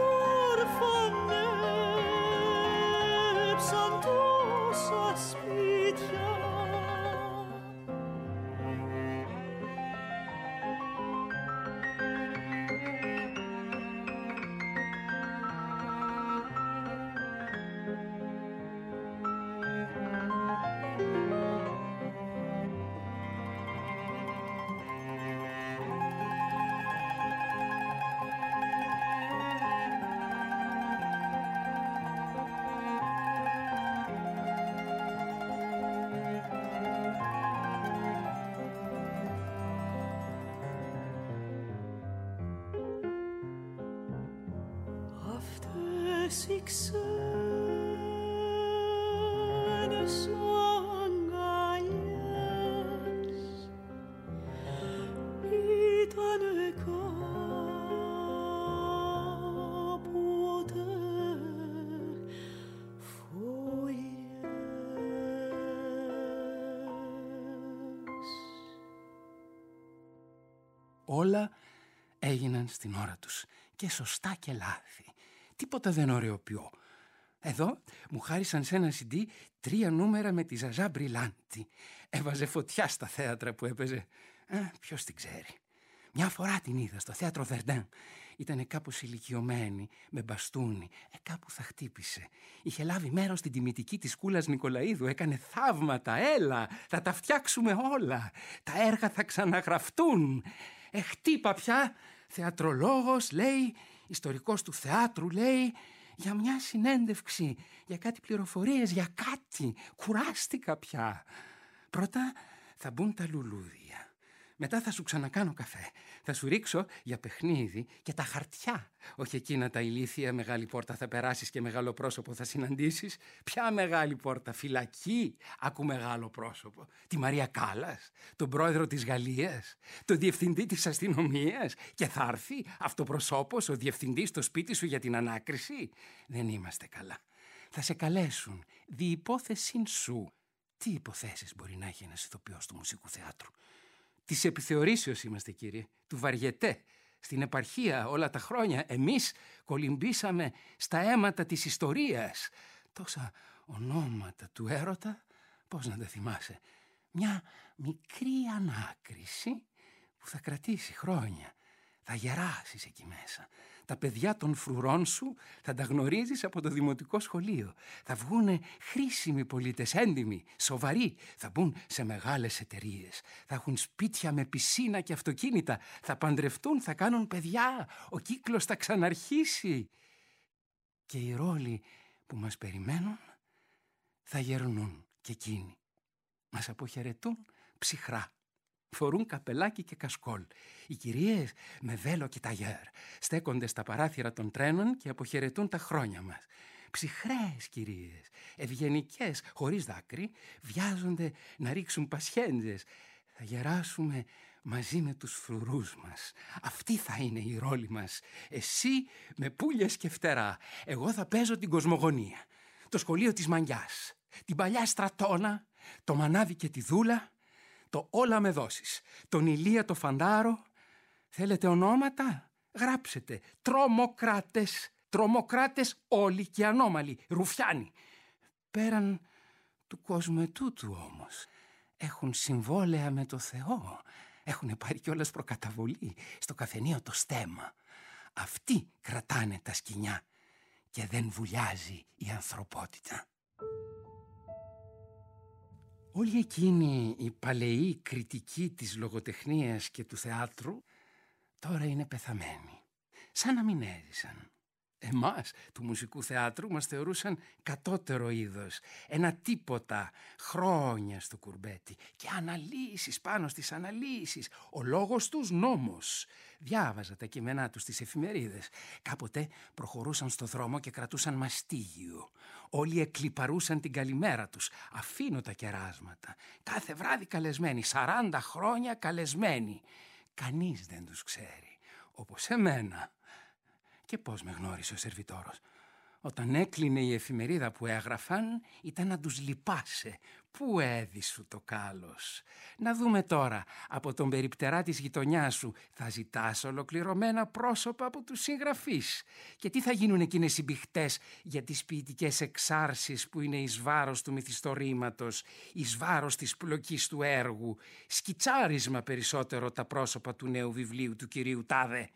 ορφανέψαν τόσα σπίτια. Αυτές οι ξένες αγκαλιές ήτανε κάποτε φωλιές. Όλα έγιναν στην ώρα τους και σωστά και λάθη. Τίποτα δεν ωρεοποιώ. Εδώ μου χάρισαν σε ένα CD 3 νούμερα με τη Ζαζά Μπριλάντη. Έβαζε φωτιά στα θέατρα που έπαιζε. Ποιος την ξέρει. Μια φορά την είδα στο θέατρο Βερντέν. Ήτανε κάπως ηλικιωμένη, με μπαστούνι. Κάπου θα χτύπησε. Είχε λάβει μέρος στην τιμητική της Κούλας Νικολαΐδου. Έκανε θαύματα. Έλα, θα τα φτιάξουμε όλα. Τα έργα θα ξαναγραφτούν. Χτύπα πια. Θεατρολόγος, λέει, ιστορικός του θεάτρου, λέει, για μια συνέντευξη, για κάτι πληροφορίες, για κάτι. Κουράστηκα πια. Πρώτα θα μπουν τα λουλούδια. Μετά θα σου ξανακάνω καφέ. Θα σου ρίξω για παιχνίδι και τα χαρτιά. Όχι εκείνα τα ηλίθια, μεγάλη πόρτα θα περάσεις και μεγάλο πρόσωπο θα συναντήσεις. Ποια μεγάλη πόρτα, φυλακή, άκου μεγάλο πρόσωπο. Τη Μαρία Κάλλας, τον πρόεδρο της Γαλλίας, τον διευθυντή της αστυνομίας. Και θα έρθει αυτοπροσώπος ο διευθυντής στο σπίτι σου για την ανάκριση. Δεν είμαστε καλά. Θα σε καλέσουν, διυπόθεσιν σου. Τι υποθέσεις μπορεί να έχει ένας ηθοποιός του μουσικού θεάτρου? Της επιθεωρήσεως είμαστε, κύριε, του Βαριετέ. Στην επαρχία όλα τα χρόνια εμείς κολυμπήσαμε στα αίματα της ιστορίας. Τόσα ονόματα του έρωτα, πώς να τα θυμάσαι. Μια μικρή ανάκριση που θα κρατήσει χρόνια. Θα γεράσεις εκεί μέσα. Τα παιδιά των φρουρών σου θα τα γνωρίζεις από το δημοτικό σχολείο. Θα βγούνε χρήσιμοι πολίτες, έντιμοι, σοβαροί. Θα μπουν σε μεγάλες εταιρείες. Θα έχουν σπίτια με πισίνα και αυτοκίνητα. Θα παντρευτούν, θα κάνουν παιδιά. Ο κύκλος θα ξαναρχίσει. Και οι ρόλοι που μας περιμένουν θα γερνούν και εκείνοι. Μας αποχαιρετούν ψυχρά. Φορούν καπελάκι και κασκόλ. Οι κυρίες με βέλο και ταγιέρ στέκονται στα παράθυρα των τρένων και αποχαιρετούν τα χρόνια μας. Ψυχρές κυρίες, ευγενικές, χωρίς δάκρυ, βιάζονται να ρίξουν πασχέντζες. Θα γεράσουμε μαζί με τους φρουρούς μας. Αυτή θα είναι η ρόλη μας. Εσύ με πουλιες και φτερά. Εγώ θα παίζω την κοσμογονία. Το σχολείο της μαγιάς. Την παλιά στρατόνα. Το μανάδι και τη δούλα. Το όλα με δώσεις. Τον Ηλία το φαντάρο. Θέλετε ονόματα? Γράψετε. Τρομοκράτες. Τρομοκράτες όλοι και ανώμαλοι. Ρουφιάνοι. Πέραν του κόσμου ετούτου όμως. Έχουν συμβόλαια με το Θεό. Έχουν πάρει κιόλας προκαταβολή στο καφενείο το στέμμα. Αυτοί κρατάνε τα σκοινιά και δεν βουλιάζει η ανθρωπότητα. Όλοι εκείνοι οι παλαιοί κριτικοί της λογοτεχνίας και του θεάτρου τώρα είναι πεθαμένοι, σαν να μην έζησαν. Εμάς του μουσικού θεάτρου μας θεωρούσαν κατώτερο είδος, ένα τίποτα, χρόνια στο κουρμπέτι και αναλύσεις πάνω στις αναλύσεις, ο λόγος τους νόμος. Διάβαζα τα κείμενά τους στις εφημερίδες. Κάποτε προχωρούσαν στο δρόμο και κρατούσαν μαστίγιο. Όλοι εκλιπαρούσαν την καλημέρα τους, αφήνω τα κεράσματα. Κάθε βράδυ καλεσμένοι, 40 χρόνια καλεσμένοι. Κανείς δεν τους ξέρει, όπως εμένα. Και πώς με γνώρισε ο σερβιτόρος? Όταν έκλεινε η εφημερίδα που έγραφαν, ήταν να τους λυπάσαι. Πού έδισου το κάλος? Να δούμε τώρα, από τον περιπτερά της γειτονιάς σου θα ζητάς ολοκληρωμένα πρόσωπα από τους συγγραφείς. Και τι θα γίνουν εκείνες οι μπιχτές για τις ποιητικές εξάρσεις που είναι εις βάρος του μυθιστορήματος, εις βάρος της πλοκής του έργου, σκιτσάρισμα περισσότερο τα πρόσωπα του νέου βιβλίου του κυρίου Τάδε.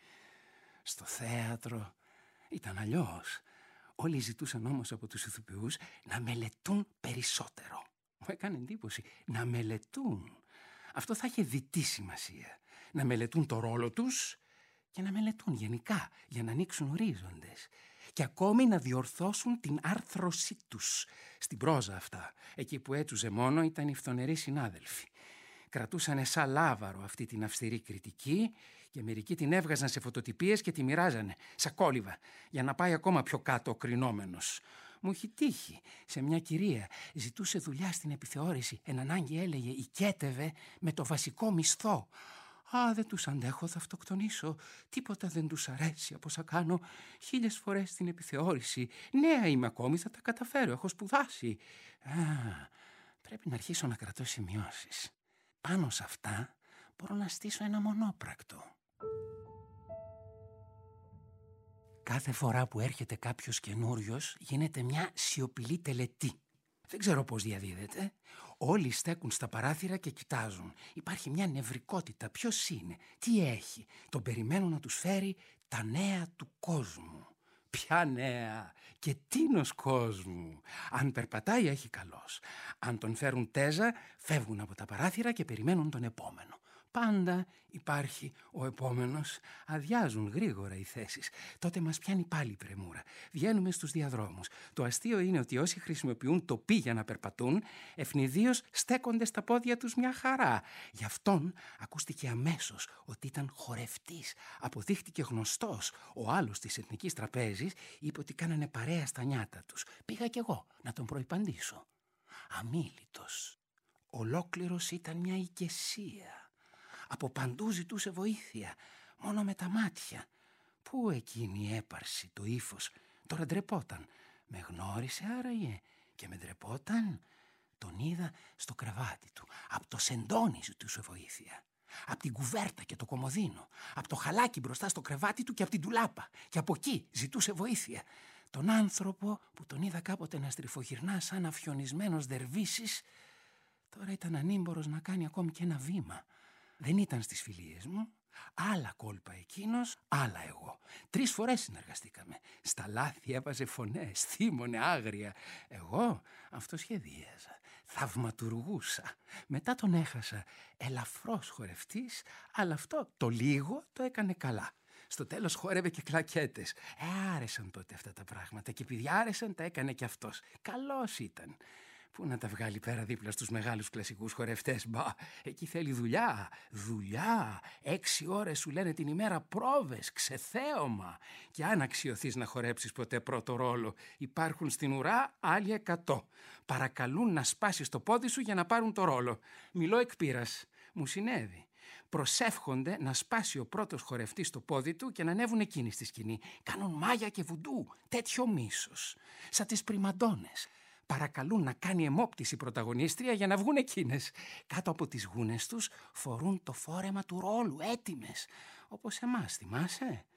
Στο θέατρο ήταν αλλιώς. Όλοι ζητούσαν όμως από τους ηθοποιούς να μελετούν περισσότερο. Μου έκανε εντύπωση να μελετούν. Αυτό θα είχε διτή σημασία. Να μελετούν το ρόλο τους και να μελετούν γενικά για να ανοίξουν ορίζοντες. Και ακόμη να διορθώσουν την άρθρωσή τους. Στην πρόζα αυτά, εκεί που έτσουζε μόνο ήταν οι φθονεροί συνάδελφοι. Κρατούσανε σαν λάβαρο αυτή την αυστηρή κριτική και μερικοί την έβγαζαν σε φωτοτυπίες και τη μοιράζανε σαν κόλληβα για να πάει ακόμα πιο κάτω ο κρινόμενος. Μου έχει τύχει σε μια κυρία, ζητούσε δουλειά στην επιθεώρηση, εν ανάγκη έλεγε οικέτευε με το βασικό μισθό. «Α, δεν τους αντέχω, θα αυτοκτονήσω. Τίποτα δεν τους αρέσει από όσα κάνω 1000 φορές στην επιθεώρηση. Νέα είμαι ακόμη, θα τα καταφέρω, έχω σπουδάσει». Πρέπει να αρχίσω να κρατώ σημειώσεις. Πάνω σε αυτά μπορώ να στήσω ένα μονόπρακτο. Κάθε φορά που έρχεται κάποιος καινούριος γίνεται μια σιωπηλή τελετή. Δεν ξέρω πώς διαδίδεται. Όλοι στέκουν στα παράθυρα και κοιτάζουν. Υπάρχει μια νευρικότητα. Ποιος είναι, τι έχει. Τον περιμένουν να τους φέρει τα νέα του κόσμου. Ποια νέα και τίνος κόσμου. Αν περπατάει έχει καλός. Αν τον φέρουν τέζα φεύγουν από τα παράθυρα και περιμένουν τον επόμενο. Πάντα υπάρχει ο επόμενος. Αδειάζουν γρήγορα οι θέσεις. Τότε μας πιάνει πάλι η πρεμούρα. Βγαίνουμε στους διαδρόμους. Το αστείο είναι ότι όσοι χρησιμοποιούν το πι για να περπατούν, ευνηδίως στέκονται στα πόδια τους μια χαρά. Γι' αυτόν ακούστηκε αμέσως ότι ήταν χορευτής. Αποδείχτηκε γνωστός. Ο άλλος της Εθνικής Τραπέζης είπε ότι κάνανε παρέα στα νιάτα τους. Πήγα κι εγώ να τον προϋπαντήσω. Αμίλητος. Ολόκληρος ήταν μια οικεσία. Από παντού ζητούσε βοήθεια, μόνο με τα μάτια. Πού εκείνη η έπαρση, το ύφος, τώρα ντρεπόταν. Με γνώρισε άραγε και με ντρεπόταν. Τον είδα στο κρεβάτι του, από το σεντόνι ζητούσε βοήθεια. Από την κουβέρτα και το κομοδίνο, από το χαλάκι μπροστά στο κρεβάτι του και από την τουλάπα. Και από εκεί ζητούσε βοήθεια. Τον άνθρωπο που τον είδα κάποτε να στριφογυρνά σαν αφιονισμένος δερβίσης, τώρα ήταν ανήμπορος να κάνει ακόμη και ένα βήμα. Δεν ήταν στις φιλίες μου. Άλλα κόλπα εκείνος, άλλα εγώ. 3 φορές συνεργαστήκαμε. Στα λάθη έβαζε φωνές, θύμωνε άγρια. Εγώ αυτοσχεδίαζα, θαυματουργούσα. Μετά τον έχασα. Ελαφρώς χορευτής, αλλά αυτό το λίγο το έκανε καλά. Στο τέλος χόρευε και κλακέτες. Άρεσαν τότε αυτά τα πράγματα και επειδή άρεσαν τα έκανε και αυτός. Καλός ήταν. Πού να τα βγάλει πέρα δίπλα στους μεγάλους κλασικούς χορευτές. Μπα, εκεί θέλει δουλειά. Δουλειά. 6 ώρες σου λένε την ημέρα πρόβες, ξεθέωμα. Και αν αξιωθείς να χορέψεις ποτέ πρώτο ρόλο, υπάρχουν στην ουρά άλλοι 100. Παρακαλούν να σπάσεις το πόδι σου για να πάρουν το ρόλο. Μιλώ εκ πείρας. Μου συνέβη. Προσεύχονται να σπάσει ο πρώτος χορευτής το πόδι του και να ανέβουν εκείνοι στη σκηνή. Κάνουν μάγια και βουντού. Τέτοιο μίσος. Σαν τις πριμαντώνες. Παρακαλούν να κάνει αιμόπτηση πρωταγωνίστρια για να βγουν εκείνες. Κάτω από τις γούνες τους φορούν το φόρεμα του ρόλου, έτοιμες. Όπως εμάς, θυμάσαι?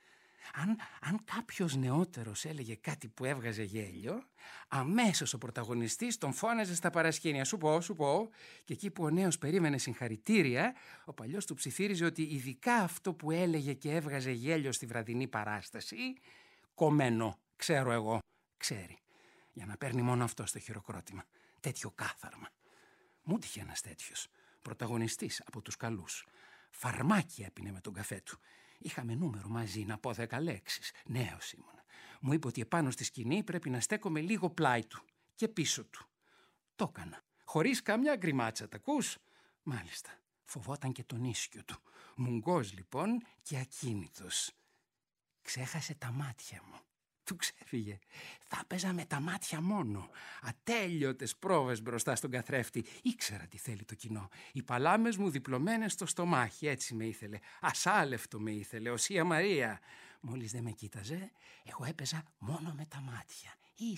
Αν κάποιος νεότερος έλεγε κάτι που έβγαζε γέλιο, αμέσως ο πρωταγωνιστής τον φώναζε στα παρασκήνια. Σου πω. Και εκεί που ο νέος περίμενε συγχαρητήρια, ο παλιός του ψιθύριζε ότι ειδικά αυτό που έλεγε και έβγαζε γέλιο στη βραδινή παράσταση, κομμένο, ξέρω εγώ, ξέρει. Για να παίρνει μόνο αυτό στο χειροκρότημα. Τέτοιο κάθαρμα. Μου τύχε ένας τέτοιος. Πρωταγωνιστής από τους καλούς. Φαρμάκι έπινε με τον καφέ του. Είχαμε νούμερο μαζί να πω 10 λέξεις. Νέος ήμουν. Μου είπε ότι επάνω στη σκηνή πρέπει να στέκομαι λίγο πλάι του και πίσω του. Το έκανα. Χωρίς καμιά γκριμάτσα, τα ακούς? Μάλιστα. Φοβόταν και τον ίσιο του. Μουγκός λοιπόν και ακίνητος. Ξέχασε τα μάτια μου. Του ξέφυγε. Θα παίζα με τα μάτια μόνο. Ατέλειωτες πρόβες μπροστά στον καθρέφτη. Ήξερα τι θέλει το κοινό. Οι παλάμες μου διπλωμένες στο στομάχι. Έτσι με ήθελε. Ασάλευτο με ήθελε. Οσία Μαρία. Μόλις δεν με κοίταζε, εγώ έπαιζα μόνο με τα μάτια.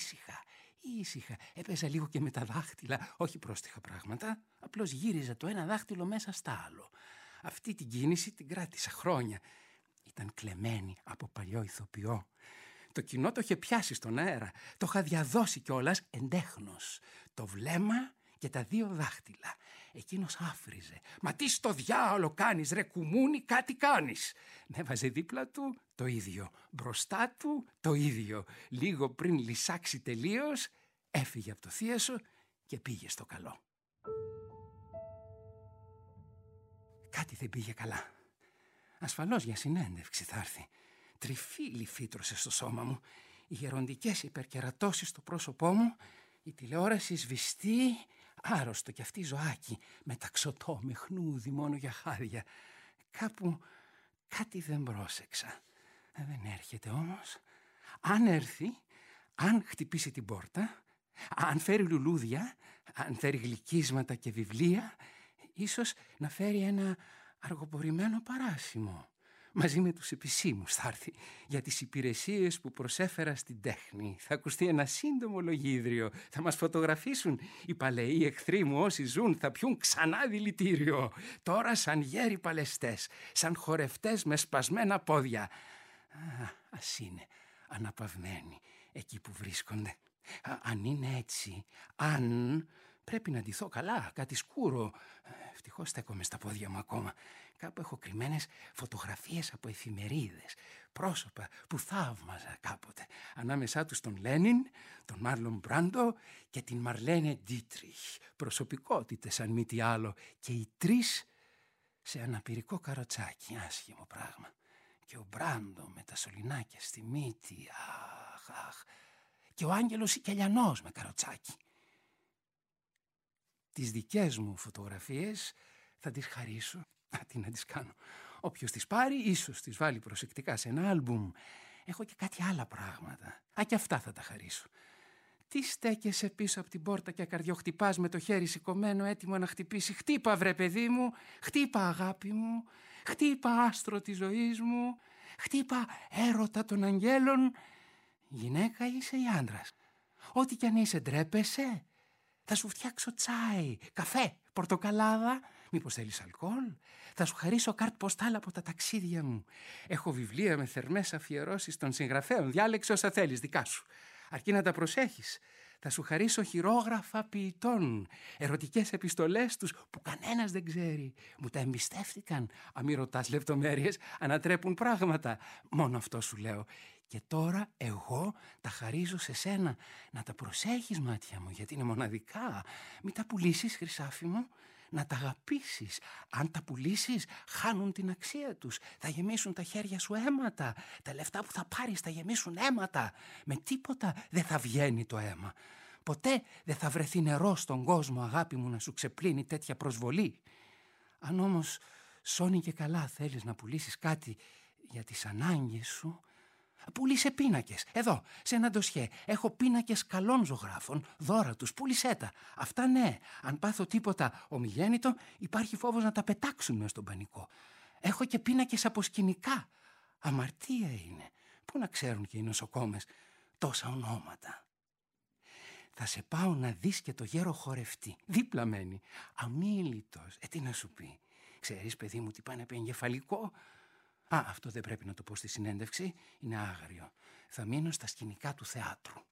Ήσυχα. Έπαιζα λίγο και με τα δάχτυλα. Όχι πρόστιχα πράγματα. Απλώς γύριζα το ένα δάχτυλο μέσα στα άλλο. Αυτή την κίνηση την κράτησα χρόνια. Ήταν κλεμμένη από παλιό ηθοποιό. Το κοινό το είχε πιάσει στον αέρα. Το είχα διαδώσει κιόλας εντέχνος. Το βλέμμα και τα 2 δάχτυλα. Εκείνος άφριζε. «Μα τι στο διάολο κάνεις ρε κουμούνι, κάτι κάνεις!» Με έβαζε δίπλα του το ίδιο. Μπροστά του το ίδιο. Λίγο πριν λυσάξει τελείως, έφυγε από το θίασο και πήγε στο καλό. Κάτι δεν πήγε καλά. Ασφαλώς για συνέντευξη θα έρθει. Τριφύλι φύτρωσε στο σώμα μου, οι γεροντικές υπερκερατώσεις στο πρόσωπό μου, η τηλεόραση σβηστή, άρρωστο κι αυτή ζωάκι, μεταξωτό με χνούδι μόνο για χάδια. Κάπου κάτι δεν πρόσεξα. Δεν έρχεται όμως. Αν έρθει, αν χτυπήσει την πόρτα, αν φέρει λουλούδια, αν φέρει γλυκίσματα και βιβλία, ίσως να φέρει ένα αργοπορημένο παράσημο. Μαζί με τους επισήμους θα έρθει για τις υπηρεσίες που προσέφερα στην τέχνη. Θα ακουστεί ένα σύντομο λογίδριο. Θα μας φωτογραφίσουν οι παλαιοί εχθροί μου όσοι ζουν. Θα πιούν ξανά δηλητήριο. Τώρα σαν γέροι παλαιστές, σαν χορευτές με σπασμένα πόδια. Ας είναι αναπαυμένοι εκεί που βρίσκονται. Αν είναι έτσι, πρέπει να ντυθώ καλά, κάτι σκούρο. Ευτυχώς στέκομαι στα πόδια μου ακόμα. Κάπου έχω κρυμμένες φωτογραφίες από εφημερίδες, πρόσωπα που θαύμαζα κάποτε. Ανάμεσά τους τον Λένιν, τον Μάρλον Μπράντο και την Μαρλένε Ντίτριχ. Προσωπικότητες αν μη τι άλλο. Και οι 3 σε αναπηρικό καροτσάκι, άσχημο πράγμα. Και ο Μπράντο με τα σωληνάκια στη μύτη, αχ. Και ο Άγγελος Σικελιανός με καροτσάκι. Τις δικές μου φωτογραφίες θα τις χαρίσω. Τι να τις κάνω. Όποιος τις πάρει, ίσως τις βάλει προσεκτικά σε ένα άλμπουμ. Έχω και κάτι άλλα πράγματα. Και αυτά θα τα χαρίσω. Τι στέκεσαι πίσω από την πόρτα και ακαρδιοχτυπάς με το χέρι σηκωμένο έτοιμο να χτυπήσει? Χτύπα βρε παιδί μου, χτύπα αγάπη μου, χτύπα άστρο της ζωής μου, χτύπα έρωτα των αγγέλων. Γυναίκα είσαι ή άντρας? Ό,τι κι αν είσαι, ντρέπεσαι? Θα σου φτιάξω τσάι, καφέ, πορτοκαλάδα. Μήπως θέλεις αλκοόλ? Θα σου χαρίσω κάρτ ποστάλ από τα ταξίδια μου. Έχω βιβλία με θερμές αφιερώσεις των συγγραφέων. Διάλεξε όσα θέλεις, δικά σου. Αρκεί να τα προσέχεις. Θα σου χαρίσω χειρόγραφα ποιητών, ερωτικές επιστολές τους που κανένας δεν ξέρει. Μου τα εμπιστεύτηκαν. Αν μη ρωτάς λεπτομέρειες, ανατρέπουν πράγματα. Μόνο αυτό σου λέω. Και τώρα εγώ τα χαρίζω σε σένα. Να τα προσέχεις, μάτια μου, γιατί είναι μοναδικά. Μην τα πουλήσεις, χρυσάφι μου. Να τα αγαπήσεις. Αν τα πουλήσεις, χάνουν την αξία τους. Θα γεμίσουν τα χέρια σου αίματα. Τα λεφτά που θα πάρεις θα γεμίσουν αίματα. Με τίποτα δεν θα βγαίνει το αίμα. Ποτέ δεν θα βρεθεί νερό στον κόσμο, αγάπη μου, να σου ξεπλύνει τέτοια προσβολή. Αν όμως σώνει και καλά θέλεις να πουλήσεις κάτι για τις ανάγκες σου, πούλησε πίνακες. Εδώ, σε ένα ντοσιέ, έχω πίνακες καλών ζωγράφων, δώρα τους, πούλησέ τα. Αυτά ναι, αν πάθω τίποτα ομιγέννητο, υπάρχει φόβος να τα πετάξουν μες στον πανικό. Έχω και πίνακες από σκηνικά. Αμαρτία είναι. Πού να ξέρουν και οι νοσοκόμες τόσα ονόματα. Θα σε πάω να δεις και το γέρο χορευτή. Δίπλα μένει. Αμίλητος. Τι να σου πει. Ξέρεις, παιδί μου, τι πάει να πει εγκεφαλικό. Αυτό δεν πρέπει να το πω στη συνέντευξη. Είναι άγριο. Θα μείνω στα σκηνικά του θεάτρου.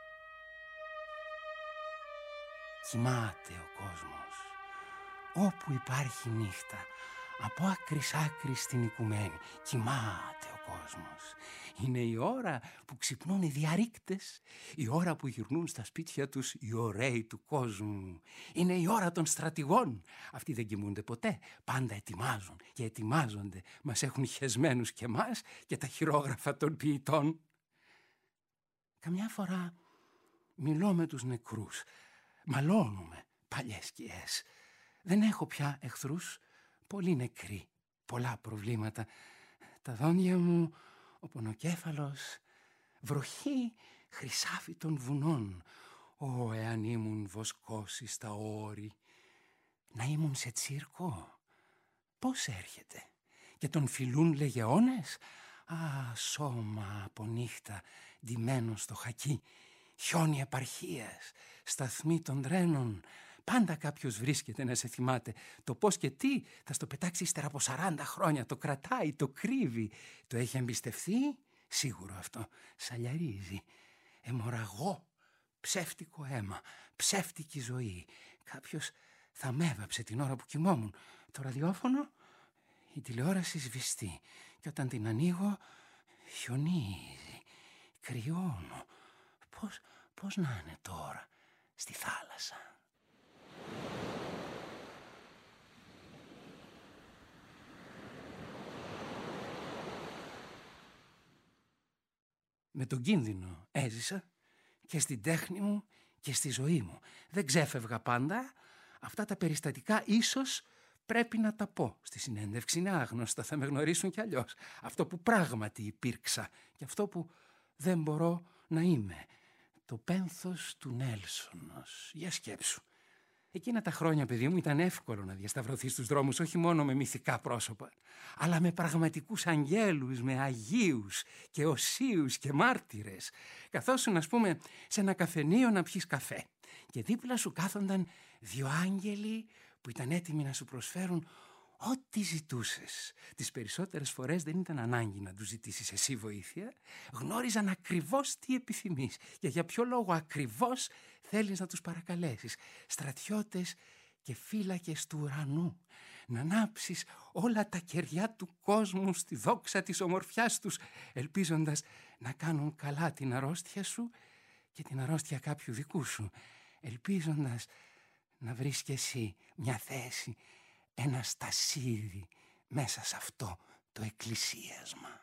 Κοιμάται ο κόσμος. Όπου υπάρχει νύχτα. Από άκρη σ' άκρη στην οικουμένη. Κοιμάται ο κόσμος. Είναι η ώρα που ξυπνούν οι διαρρήκτες. Η ώρα που γυρνούν στα σπίτια τους οι ωραίοι του κόσμου. Είναι η ώρα των στρατηγών. Αυτοί δεν κοιμούνται ποτέ. Πάντα ετοιμάζουν και ετοιμάζονται. Μας έχουν χεσμένους και εμάς και τα χειρόγραφα των ποιητών. Καμιά φορά μιλώ με τους νεκρούς. Μαλώνουμε παλιές σκιές. Δεν έχω πια εχθρούς. Πολλοί νεκροί, πολλά προβλήματα. Τα δόντια μου, ο πονοκέφαλος, βροχή χρυσάφι των βουνών. Εάν ήμουν βοσκώσει στα όρη. Να ήμουν σε τσίρκο. Πώς έρχεται. Και τον φιλούν λεγεώνες. Σώμα από νύχτα, ντυμένο στο χακί. Χιόνι επαρχίας, σταθμοί των τρένων. Πάντα κάποιος βρίσκεται να σε θυμάται. Το πώς και τι θα στο πετάξει ύστερα από 40 χρόνια. Το κρατάει, το κρύβει. Το έχει εμπιστευθεί. Σίγουρο αυτό. Σαλιαρίζει. Αιμορραγό. Ψεύτικο αίμα. Ψεύτικη ζωή. Κάποιος θα με έβαψε την ώρα που κοιμόμουν. Το ραδιόφωνο, η τηλεόραση σβηστή. Και όταν την ανοίγω, χιονίζει. Κρυώνω. Πώς να είναι τώρα στη θάλασσα. Με τον κίνδυνο έζησα και στην τέχνη μου και στη ζωή μου. Δεν ξέφευγα πάντα. Αυτά τα περιστατικά ίσως πρέπει να τα πω στη συνέντευξη. Είναι άγνωστα, θα με γνωρίσουν κι αλλιώς. Αυτό που πράγματι υπήρξα και αυτό που δεν μπορώ να είμαι. Το πένθος του Νέλσονος. Για σκέψου. Εκείνα τα χρόνια, παιδί μου, ήταν εύκολο να διασταυρωθεί στους δρόμους, όχι μόνο με μυθικά πρόσωπα, αλλά με πραγματικούς αγγέλους, με αγίους και οσίους και μάρτυρες. Καθόσουν, ας πούμε, σε ένα καφενείο να πιεις καφέ και δίπλα σου κάθονταν 2 άγγελοι που ήταν έτοιμοι να σου προσφέρουν ό,τι ζητούσες. Τις περισσότερες φορές δεν ήταν ανάγκη να τους ζητήσεις εσύ βοήθεια. Γνώριζαν ακριβώς τι επιθυμείς και για ποιο λόγο ακριβώς θέλεις να τους παρακαλέσεις. Στρατιώτες και φύλακες του ουρανού. Να ανάψεις όλα τα κεριά του κόσμου στη δόξα της ομορφιάς τους, ελπίζοντας να κάνουν καλά την αρρώστια σου και την αρρώστια κάποιου δικού σου. Ελπίζοντας να βρεις κι εσύ μια θέση, ένα στασίδι μέσα σε αυτό το εκκλησίασμα.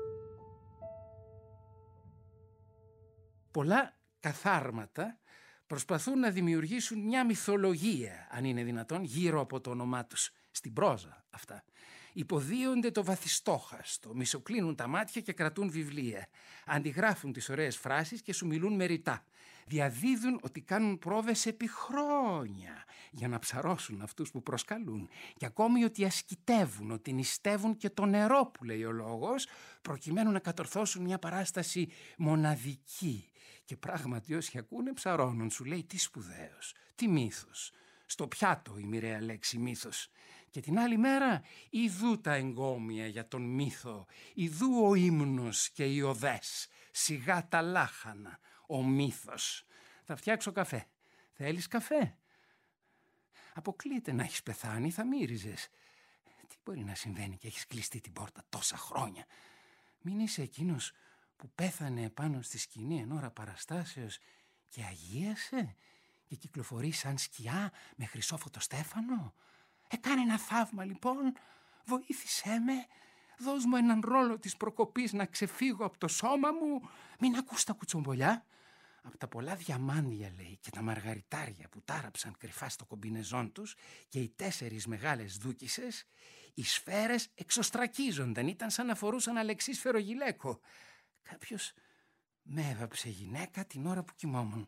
Πολλά καθάρματα προσπαθούν να δημιουργήσουν μια μυθολογία, αν είναι δυνατόν, γύρω από το όνομά τους. Στην πρόζα αυτά. Υποδίονται το βαθιστόχαστο, μισοκλίνουν τα μάτια και κρατούν βιβλία. Αντιγράφουν τις ωραίες φράσεις και σου μιλούν με ρητά. Διαδίδουν ότι κάνουν πρόβες επί χρόνια για να ψαρώσουν αυτούς που προσκαλούν. Και ακόμη ότι ασκητεύουν, ότι νηστεύουν και το νερό που λέει ο λόγος, προκειμένου να κατορθώσουν μια παράσταση μοναδική. Και πράγματι όσοι ακούνε ψαρώνουν, σου λέει τι σπουδαίος, τι μύθος. Στο πιάτο η μοιραία λέξη μύθος. Και την άλλη μέρα ιδού τα εγκόμια για τον μύθο, ιδού ο ύμνος και οι οδές, σιγά τα λάχανα, ο μύθος. Θα φτιάξω καφέ. Θέλεις καφέ? Αποκλείεται να έχεις πεθάνει, θα μύριζες. Τι μπορεί να συμβαίνει και έχεις κλειστεί την πόρτα τόσα χρόνια? Μην είσαι εκείνος που πέθανε πάνω στη σκηνή εν ώρα παραστάσεως και αγίασε και κυκλοφορεί σαν σκιά με χρυσόφωτο στέφανο? Κάνε ένα θαύμα λοιπόν, βοήθησέ με, δώσ' μου έναν ρόλο της προκοπής να ξεφύγω από το σώμα μου. Μην ακούς τα κουτσομπολιά. Από τα πολλά διαμάντια, λέει, και τα μαργαριτάρια που τάραψαν κρυφά στο κομπινεζόν τους και οι 4 μεγάλες δούκισσες, οι σφαίρες εξωστρακίζονταν, ήταν σαν να φορούσαν αλεξίσφαιρο γυλαίκο. Κάποιος με έβαψε γυναίκα την ώρα που κοιμόμουν.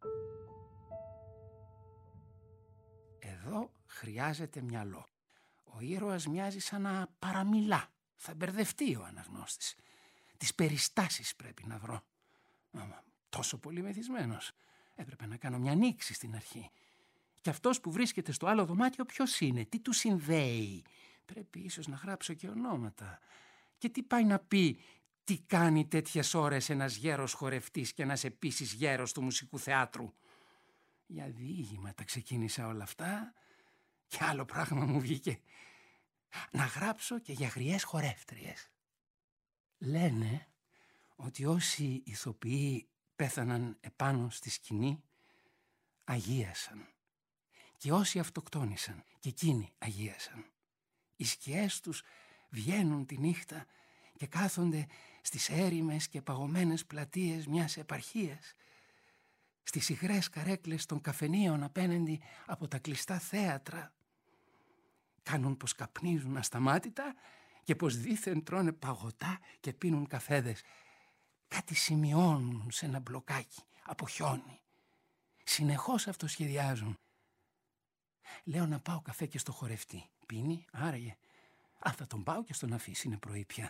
Εδώ χρειάζεται μυαλό. Ο ήρωας μοιάζει σαν να παραμιλά. Θα μπερδευτεί ο αναγνώστης. Τις περιστάσεις πρέπει να βρω. Τόσο πολύ μεθυσμένος. Έπρεπε να κάνω μια ανοίξη στην αρχή. Και αυτός που βρίσκεται στο άλλο δωμάτιο ποιος είναι, τι του συνδέει? Πρέπει ίσως να γράψω και ονόματα. Και τι πάει να πει, τι κάνει τέτοιες ώρες ένας γέρος χορευτής και ένας επίσης γέρος του μουσικού θεάτρου? Για διήγημα τα ξεκίνησα όλα αυτά και άλλο πράγμα μου βγήκε. Να γράψω και για γριές χορεύτριες. Λένε ότι όσοι ηθοποιοί πέθαναν επάνω στη σκηνή αγίασαν και όσοι αυτοκτόνησαν και εκείνοι αγίασαν. Οι σκιές τους βγαίνουν τη νύχτα και κάθονται στις έρημες και παγωμένες πλατείες μιας επαρχίας, στις υγρές καρέκλες των καφενείων απέναντι από τα κλειστά θέατρα. Κάνουν πως καπνίζουν ασταμάτητα και πως δήθεν τρώνε παγωτά και πίνουν καφέδες. Κάτι σημειώνουν σε ένα μπλοκάκι από χιόνι. Συνεχώς αυτοσχεδιάζουν. Λέω να πάω καφέ και στο χορευτή. Πίνει, άραγε. Θα τον πάω και στον αφήσει, είναι πρωί πια.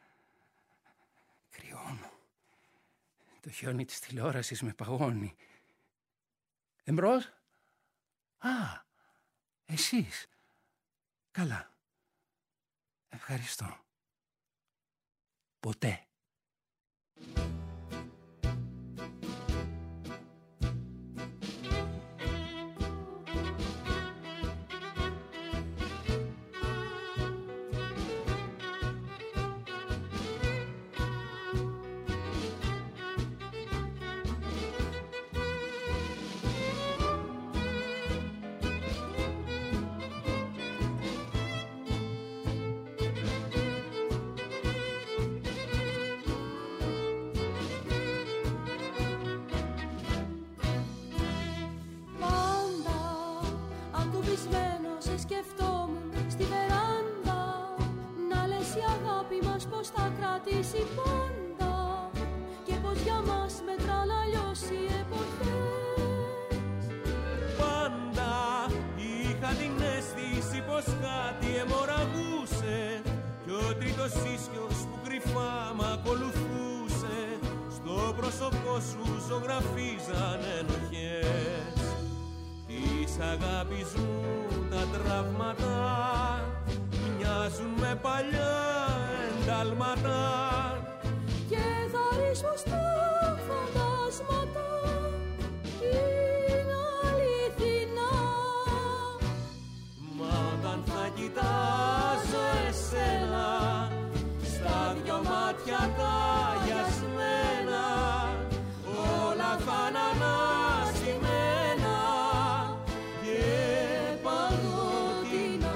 Κρυώνω. Το χιόνι της τηλεόρασης με παγώνει. Εμπρός? Εσείς. Καλά. Ευχαριστώ. Ποτέ. Πάντα και πως για μας μετράν αλλιώς οι εποχές. Πάντα είχα την αίσθηση πως κάτι αιμορραγούσε κι ο τρίτος ίσιος που κρυφά μ' ακολουθούσε στο πρόσωπό σου ζωγραφίζαν ενοχές της αγάπης μου τα τραύματα μοιάζουν με παλιά εντάλματα και θα ρίξω στα φαντάσματα είναι αληθινά. Μα όταν θα κοιτάζω εσένα στα δυο μάτια τα γιασμένα όλα θα είναι αναστημένα και παγωτινά.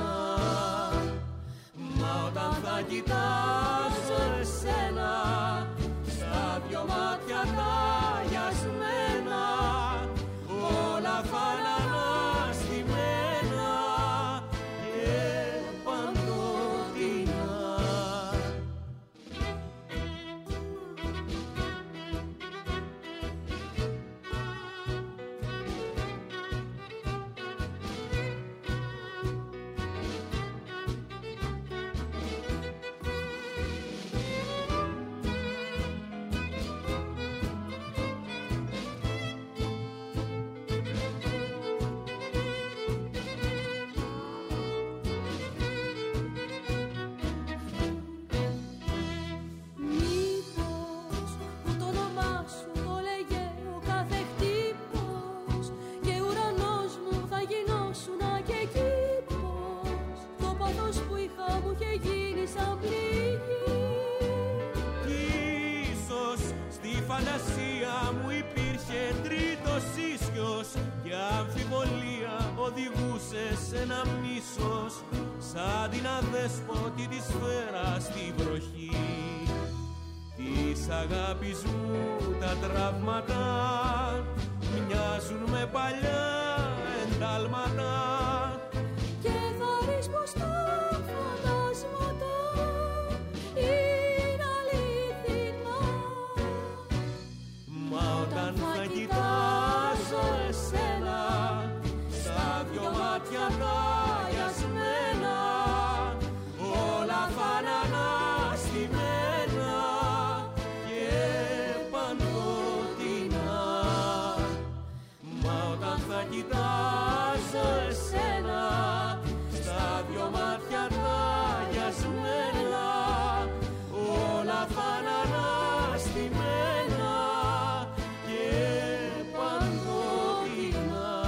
Μα όταν θα κοιτάζω εσένα στα δυο μάτια τα γιασμένα όλα θα είναι αναστημένα και παντοτινά. αδέσποτη τη σφαίρα στη βροχή της αγάπης μου τα τραύματα μοιάζουν με παλιά εντάλματα και θα ρίξω πως τα φαντάσματα είναι αληθινά. Μα όταν θα κοιτάζω εσένα στα δυο μάτια τα γιασμένα όλα θα είναι αναστημένα και παντοτινά. Μα όταν θα κοιτάζω εσένα στα δυο μάτια τα γιασμένα όλα θα είναι αναστημένα και παντοτινά.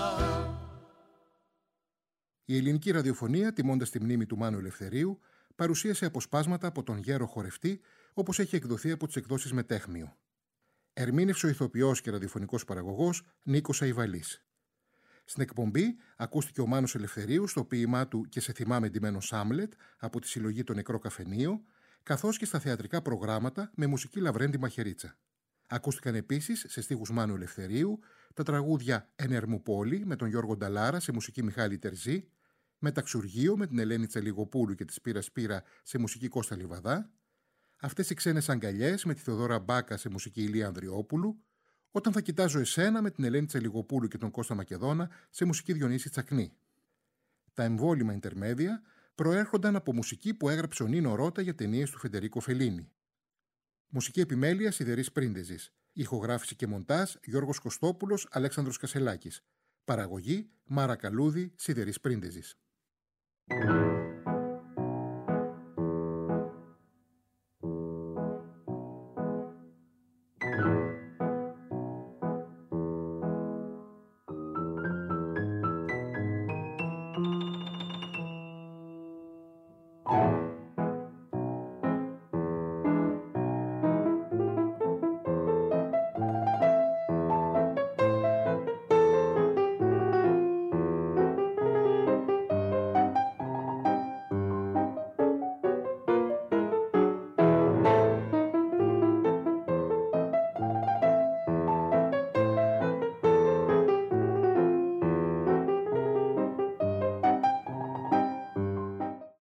Η ελληνική ραδιοφωνία, τιμώντας τη μνήμη του Μάνου Ελευθερίου, παρουσίασε αποσπάσματα από τον γέρο χορευτή όπως έχει εκδοθεί από τις εκδόσεις Μετέχμιο. Ερμήνευσε ο ηθοποιός και ραδιοφωνικός παραγωγός Νίκος Αϊβαλής. Στην εκπομπή ακούστηκε ο Μάνος Ελευθερίου στο ποίημά του «Και σε θυμάμαι ντυμένος Άμλετ» από τη συλλογή «Το Νεκρό Καφενείο», καθώς και στα θεατρικά προγράμματα με μουσική Λαβρέντη Μαχαιρίτσα. Ακούστηκαν επίσης σε στίχους Μάνου Ελευθερίου τα τραγούδια «Ενερμού Πόλη» με τον Γιώργο Νταλάρα σε μουσική Μιχάλη Τερζή, «Μεταξουργείο» με την Ελένη Τσαλιγοπούλου και τη Σπύρα Σπύρα σε μουσική Κώστα Λιβαδά, «Αυτές οι ξένες αγκαλιές» με τη Θεοδόρα Μπάκα σε μουσική Ηλία Ανδριόπουλου, «Όταν θα κοιτάζω εσένα» με την Ελένη Τσαλιγοπούλου και τον Κώστα Μακεδόνα σε μουσική Διονύση Τσακνή. Τα εμβόλυμα ιντερμέδια προέρχονταν από μουσική που έγραψε ο Νίνο Ρώτα για ταινίες του Φεντερίκο Φελίνη. Μουσική επιμέλεια Σιδερής Πρίντεζης. Ηχογράφηση και μοντάζ Γιώργος Κωστόπουλος, Αλέξανδρος Κασελάκης. Παραγωγή Μάρα Καλούδη, Σιδερής Πρίντεζης.